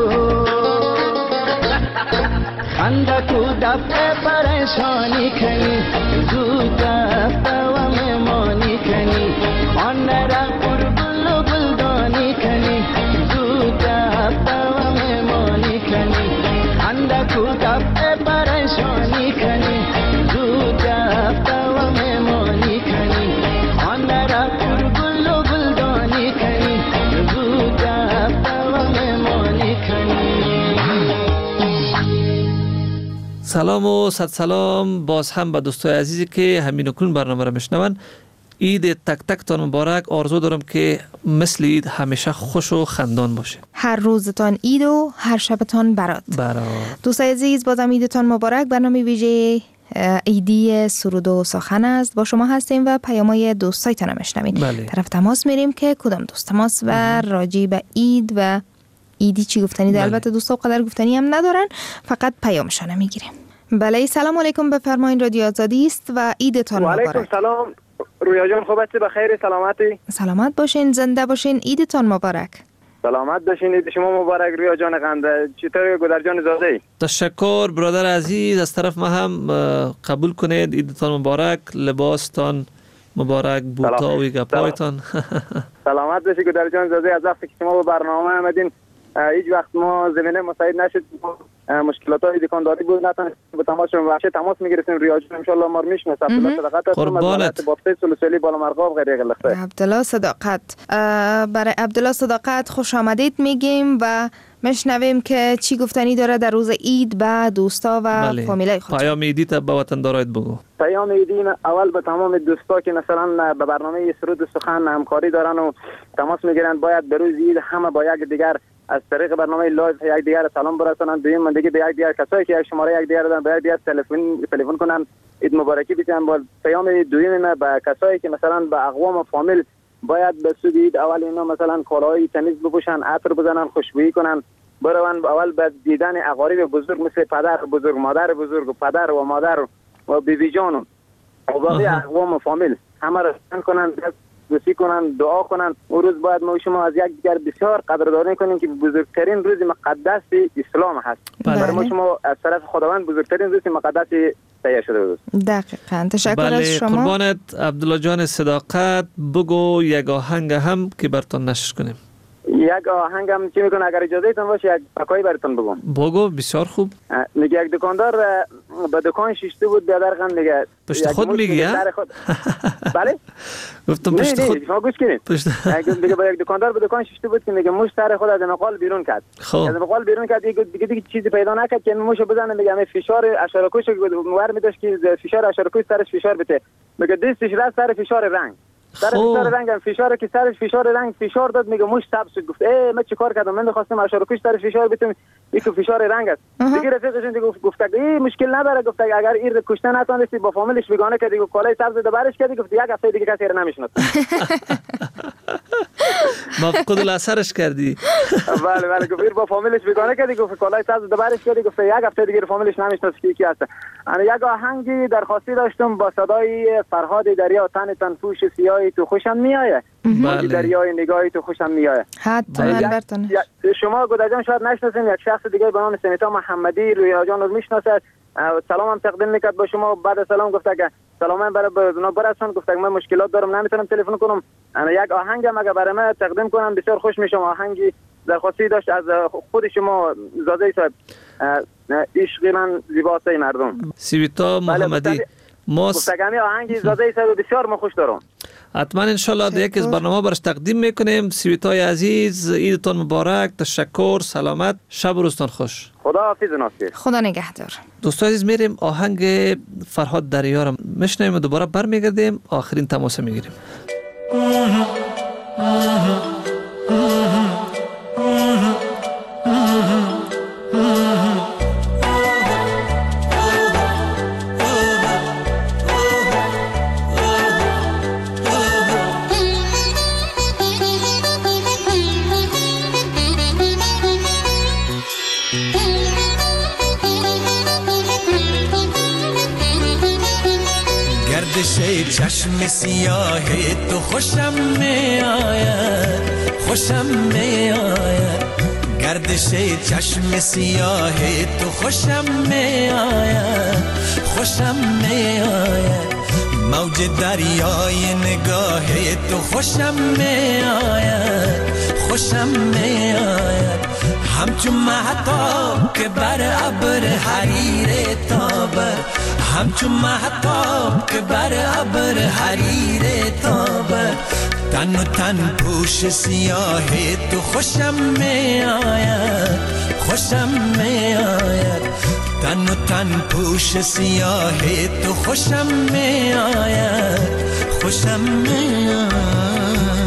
خندکو دفع پریشانی کنی زود دفع و مهمانی کنی آن را پر گل و گلدانی کنی زود دفع و مهمانی کنی خندکو دفع پریشانی کنی زود دفع و مهمانی کنی آن را پر گل و گلدانی کنی زود دفع و مهمانی کنی. سلام و صد سلام باز هم به دوستای عزیزی که همین اکنون برنامه را میشنون. عید تک تک تان مبارک. آرزو دارم که مثل عید همیشه خوش و خندان باشه. هر روزتان عید و هر شبتان برات. برات. دوستای عزیز بازم عیدتان مبارک. برنامه ویژه عیدی سرود و سخن است. با شما هستیم و پیامای دوستایتان را میشنویم. بله. طرف تماس میریم که کدام دوست تماس و راجع به عید و ایدی چی گفتنی ده. البته دوستا قدر گفتنی هم ندارن، فقط پیامشان میگیریم. بله سلام علیکم، بفرمایید. رادیو آزادی است و عیدتان مبارک. و علیکم سلام رویا جان، خوب هستی؟ بخیر سلامتی؟ سلامت باشین، زنده باشین، عیدتان مبارک. سلامت باشین، عید شما مبارک رویا جان قنده. چطور گودر جان زاده ای؟ تشکر برادر عزیز، از طرف ما هم قبول کنید عیدتان مبارک، لباستان مبارک، بوتا و گپایتان. سلامت باشی گودر جان زاده. از وقتی که شما به برنامه آمدین هیچ وقت ما زمینه مساعد نشد، مشکلات های دکانداری بود، نتونستیم به تماس شما وحشه تماس میگرفتیم. ریاض ان شاء الله ما رو میشناسه. عبدالله صداقت قربانت بابت سلسله بالا مرغاب غیر غلخته. عبدالله صداقت، برای عبدالله صداقت خوش آمدید میگیم و میشنویم که چی گفتنی داره در روز عید به دوستا و بله. فامیلای خود. پیام عیدی تا به وطندارایت بگو. پیام عیدی اول به تمام دوستا که مثلا به برنامه سرود و سخن همکاری دارن و تماس میگیرن، باید به روز عید همه با یک دیگر از طریق برنامه لایو یک دیگر سلام برسونن. دویم من دیگه به یک دیگر کسایی که یک شماره یک دیگر دارن به یک دیگر تلفن تلفن کنن، عید مبارکی بدن. با پیام دویم من به کسایی که مثلا به اقوام و فامیل باید به سود عید اول اینا مثلا کالاهای تمیز بپوشن، عطر بزنن، خوشبویی کنن، برون اول به دیدن اقارب بزرگ مثل پدر بزرگ، مادر بزرگ و پدر و مادر و بیبی جان و باقی اقوام و فامیل همه را سلام کنن، دوستی کنن، دعا کنن. اون روز باید ما شما از یک دیگر بسیار قدردانی کنیم که بزرگترین روز مقدس اسلام هست. برای ما شما از طرف خداوند بزرگترین روز مقدس تهیه شده بود. دقیقاً. تشکر بله، از شما. قربانت عبدالله جان صداقت. بگو یک آهنگ هم که براتون نشر کنیم. یک آهنگم چی میکنه اگر اجازه ایتون باشه یک پکایی براتون بگم. بگو. بسیار خوب. میگه یک دکاندار به دکان شیشته بود بیادرغن میگه پشت خود میگی ها؟ بله؟ گفتم پشت نه خود. نه شما گوش کنید. میگه با یک دکاندار به دکان شیشته بود که میگه موش سر خود از نقال بیرون کرد. خب. از نقال بیرون کرد دیگه دیگه, دیگه چیزی پیدا نکرد که موشو بزنه. میگه همه فشار اشارکوش ور میداشت که فشار اشارکوش سرش فشار بده. میگه دستش راست سر فشار رنگ. سر فشار رنگ هم فشار که سرش فشار رنگ فشار داد. میگه موش تاب شد. گفت ای من چیکار کردم؟ من خواستم اشارکوش سرش فشار بدم، یک فشار رنگ است. دیگه رفیقش دیگه گفت ای مشکل نداره. گفت اگر ایر کشته نتونستی با فامیلش بیگانه کردی و کالای سبز دبرش کردی، گفت یک هفته دیگه کسی رو نمیشناسه. مفقود الاثرش کردی. بله بله. گفت با فامیلش بیگانه کردی، گفت کالای سبز دبرش کردی، گفت یک هفته دیگه فامیلش نمیشناسه کی کی هست. انا یک آهنگی درخواستی داشتم با صدای فرهاد دریا، تن تن پوش سیاهی تو خوشم میآیه. بله. دریای نگاهی تو خوشم میآیه. حتما البته. شما گودر جان شاید نشناسین، یک شخص دیگه به نام سمیتا محمدی رویا جان رو میشناسه. سلام هم تقدیم میکرد به شما. بعد سلام گفت که سلام برای براتون. گفت من مشکلات دارم نمیتونم تلفن کنم. انا یک آهنگ هم اگه برای من تقدیم کنم بسیار خوش میشم. آهنگی درخواستی داشت از خود شما زاده صاحب، عشق من زیباست مردم. سیویتا محمدی. ما گفتگامی آهنگی زاده صاحب بسیار ما خوش دارم. حتما انشالله در یک از برنامه برش تقدیم میکنیم. سیویتای عزیز عیدتون مبارک. تشکر، سلامت، شب و روزتان خوش. خدا حافظ ناصر. خدا نگهدار. دوستان عزیز میریم آهنگ فرهاد دریا رو میشنویم و دوباره برمیگردیم آخرین تماس میگیریم. چشم سیاه تو خوشم می آید، خوشم می آید. گردش چشم سیاه تو خوشم می آید، خوشم می آید. موج دریای نگاه تو خوشم می آید، خوشم می آید. همچون مهتاب که بر ابر حریر تابد، همچون مهتاب که بر ابر حریر تابد. تن و تن پوش سیاه تو خوشم می آید، خوشم می آید. تن و تن پوش سیاه تو خوشم می آید، خوشم می آید.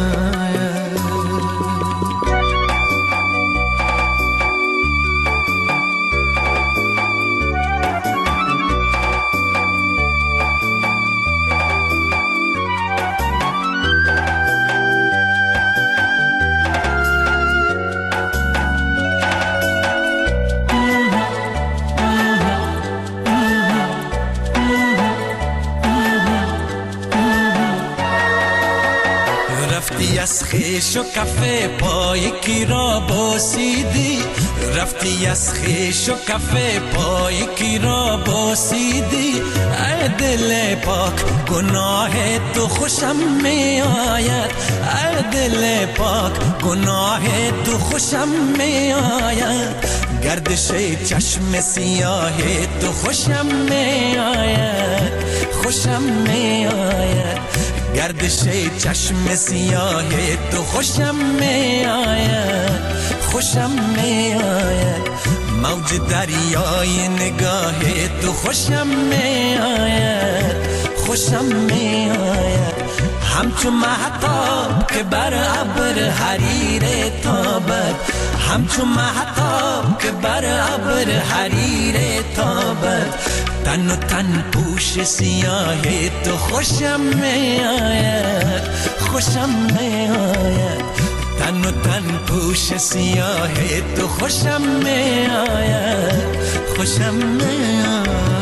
از خیش و کفه پای کی را بوسیدی، رفتی از خیش و کفه پای کی را بوسیدی. ای دل پاک گناه تو خوشم می آید، ای دل پاک گناه تو خوشم می آید. گردش چشم سیاه تو خوشم می آید، خوشم می آید. گردش چشم سیاه تو خوشم می آید، خوشم می آید. موج دریای نگاه تو خوشم می آید، خوشم می آید. همچون مهتاب که بر ابر حریر تابد، همچون مهتاب که بر ابر حریر تابد. تن و تن پوش سیاه تو خوشم می آید، خوشم می آید. تن و تن پوش سیاه تو خوشم می آید، خوشم می آید.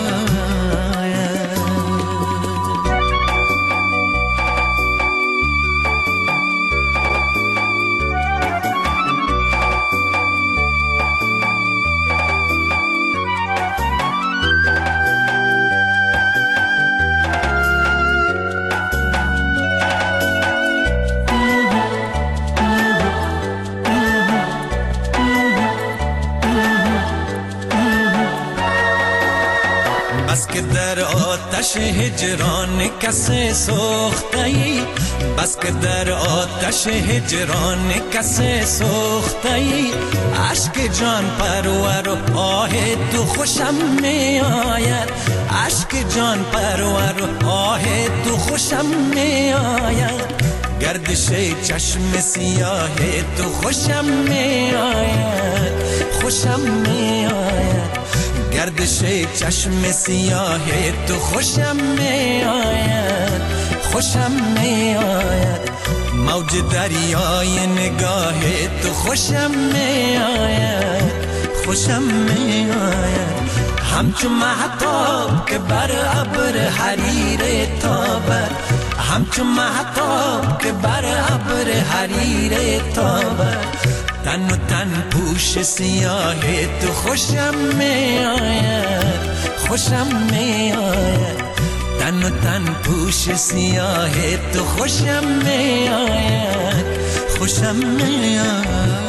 بس که در آتش هجران کسی سوخته ای، بس که در آتش هجران کسی سوخته ای. عشق جان پرور و آه تو خوشم می آید، عشق جان پرور و آه تو خوشم می آید. گردش چشم سیاه تو خوشم می آید، خوشم می آید. گردش چشم سیاه تو خوشم می آید، خوشم می آید. موج دریای نگاه تو خوشم می آید، خوشم می آید. همچون مهتاب که بر ابر حریر تابد، همچون مهتاب که بر ابر حریر تابد. تن و تن پوش سیاه تو خوشم می آید، خوشم می آید. تن و تن پوش سیاه تو خوشم می آید، خوشم می آید.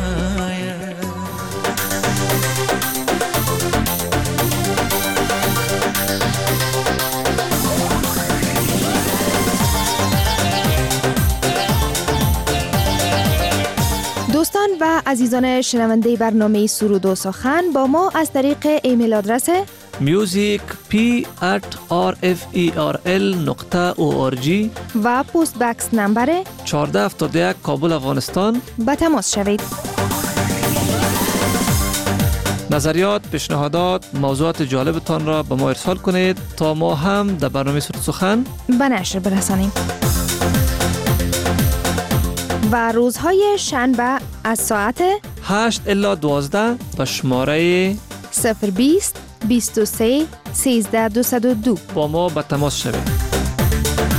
دوستان و عزیزان شنونده برنامه سرود و سخن با ما از طریق ایمیل آدرس music p at r f e r l نقطه او آر جی و پست بکس نمبر چهارده هفتاد و یک کابل افغانستان به تماس شوید. نظریات، پیشنهادات، موضوعات جالبتان را به ما ارسال کنید تا ما هم در برنامه سرود سخن به نشر برسانیم. و روزهای شنبه از ساعت هشت الی دوازده به شماره صفر بیست بیست و سه سیزده دویست و دو با ما به تماس شوید.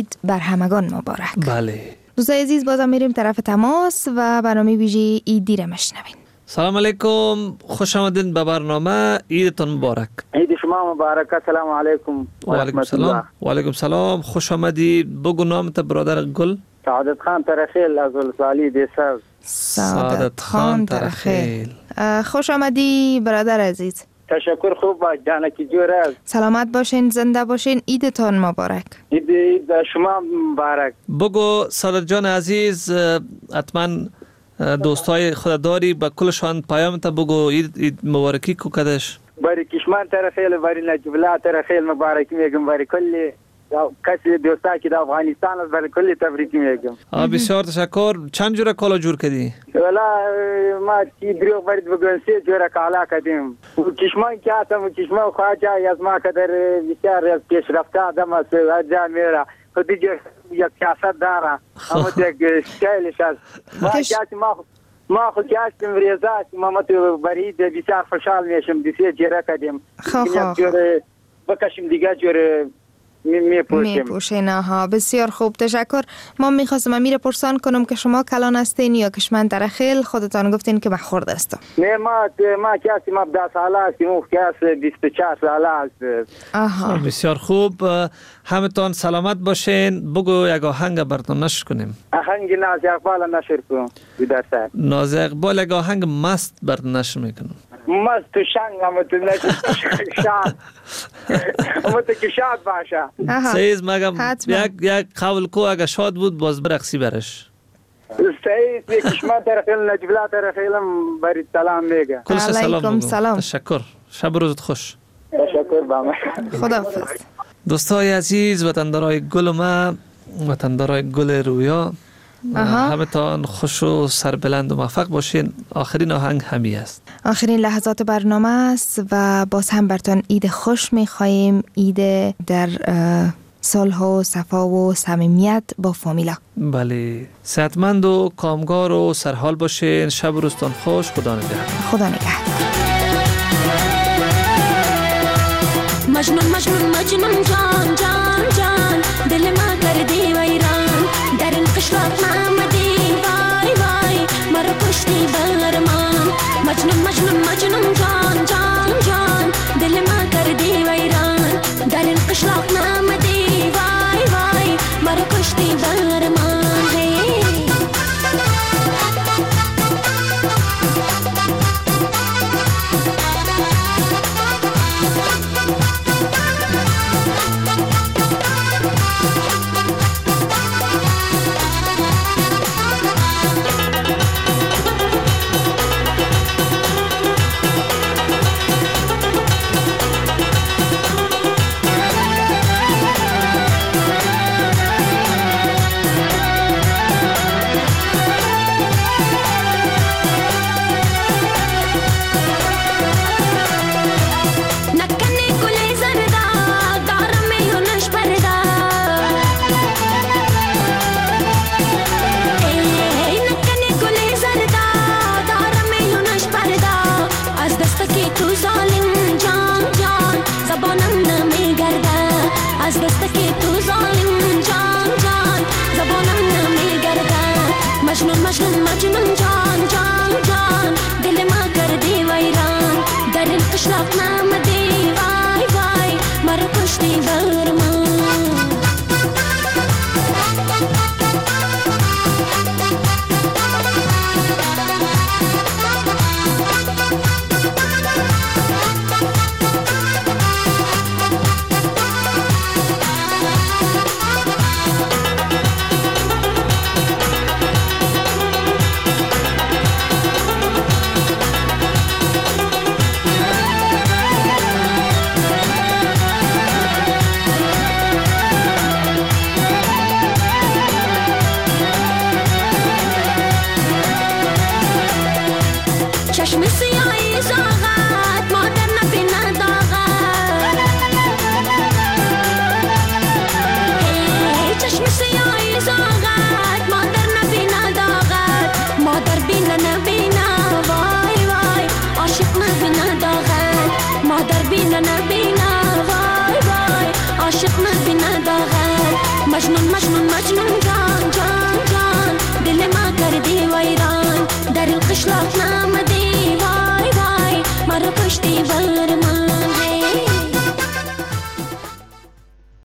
عید بر همگان مبارک. بله. دوستای عزیز، بازم میریم طرف تماس و برنامه ویژه ایدی را میشنویم. سلام علیکم، خوش آمدین به برنامه. عیدتون مبارک. عید شما مبارک. السلام علیکم و علیکم السلام. و علیکم السلام. خوش آمدی. بگو نامت برادر گل. سعادت خان ترخیل از ولسوالی دیساز. سعادت خان ترخیل. خوش آمدی برادر عزیز. تشکر. خوب باش جانکی جور است. سلامت باشین، زنده باشین. عیدتان مبارک. عید عید شما مبارک. بگو سعادت جان عزیز، حتما دوستای خود داری با کلشان پیام تا بگو عید مبارکی کو کدش. باری کشمان ترخیل، باری نجبلا ترخیل مبارکی میگم، باری کلی کسی دوستا که در افغانستان است باری کلی تبریک میگم. بسیار تشکر. چند جوره کالا جور کردی؟ والا ما تی دروغ برید بگویم سه جوره کالا کردیم. کشمان که هستم کشمان خواهد از ما کدر بسیار از پیش رفته آدم است جا میره. خودی جو یک کاسد داره اما یک شکلش است. ما کسی ما ما خود کشتیم ریزاست ما ما تو برید بسیار خوشحال میشم. دیسه جوره کردیم. یک جوره بکشیم دیگه جوره می پوشین. ها بسیار خوب، تشکر. ما میخواستم امیر پرسان کنم که شما کلان هستین یا کشمن ترخیل؟ خودتان گفتین که بخورد هستم. نه ما ما کسی ما ده ساله هستیم و کسی بیست و چهار ساله هست. آها بسیار خوب. همتون سلامت باشین. بگو یک آهنگ براتون نشر کنیم. آهنگ ناز اقبال نشر کن. ناز اقبال یک آهنگ مست براتون نشر میکنم. مست تو شنگ اما تو نشر شاد اما تو که شاد باشه. سیز مگم یک یک قول کو اگه شاد بود باز برقصی برش. سیز کشما ترخیل نجبلا ترخیلم برید سلام میگه. کلش سلام. سلام. تشکر. شب روزت خوش. تشکر بامه. خداحافظ. دوستای عزیز، وطندارای گل ما، وطندارای گل رویا، همتان خوش و سربلند و موفق باشین. آخرین آهنگ همی است. آخرین لحظات برنامه است و باز هم برتان عید خوش می‌خواهیم. عید در صلح و صفا و صمیمیت با فامیلا. بله، صحتمند و کامگار و سرحال باشین. شب و روزتان خوش. خدا نگهدار. خدا نگهدار. مجنون مجنون مجنون جان جان جان دل ما کردی ویران در این قشلاق محمدی وای وای مرا کشتی برمان. مجنون مجنون مجنون جان جان جان دل ما کردی ویران در این قشلاق محمدی وای وای مرا کشتی برمان. مجنون مجنون مجنون جان جان جان دل ما کردی ویران در این قشلاق محمدی وای وای مرا کشتی برمان. چشم سیاهی زاغت مادر نبینه داغت. چشم سیاهی زاغت مادر نبینه داغت. مادر بینه نبینه وای وای عاشق نبینه داغت. مادر بینه نبینه وای وای عاشق نبینه داغت. مجنون مجنون مجنون جان جان جان دل ما کردی ویران در القشلاق نامدی وای وای مرا کشتی بر من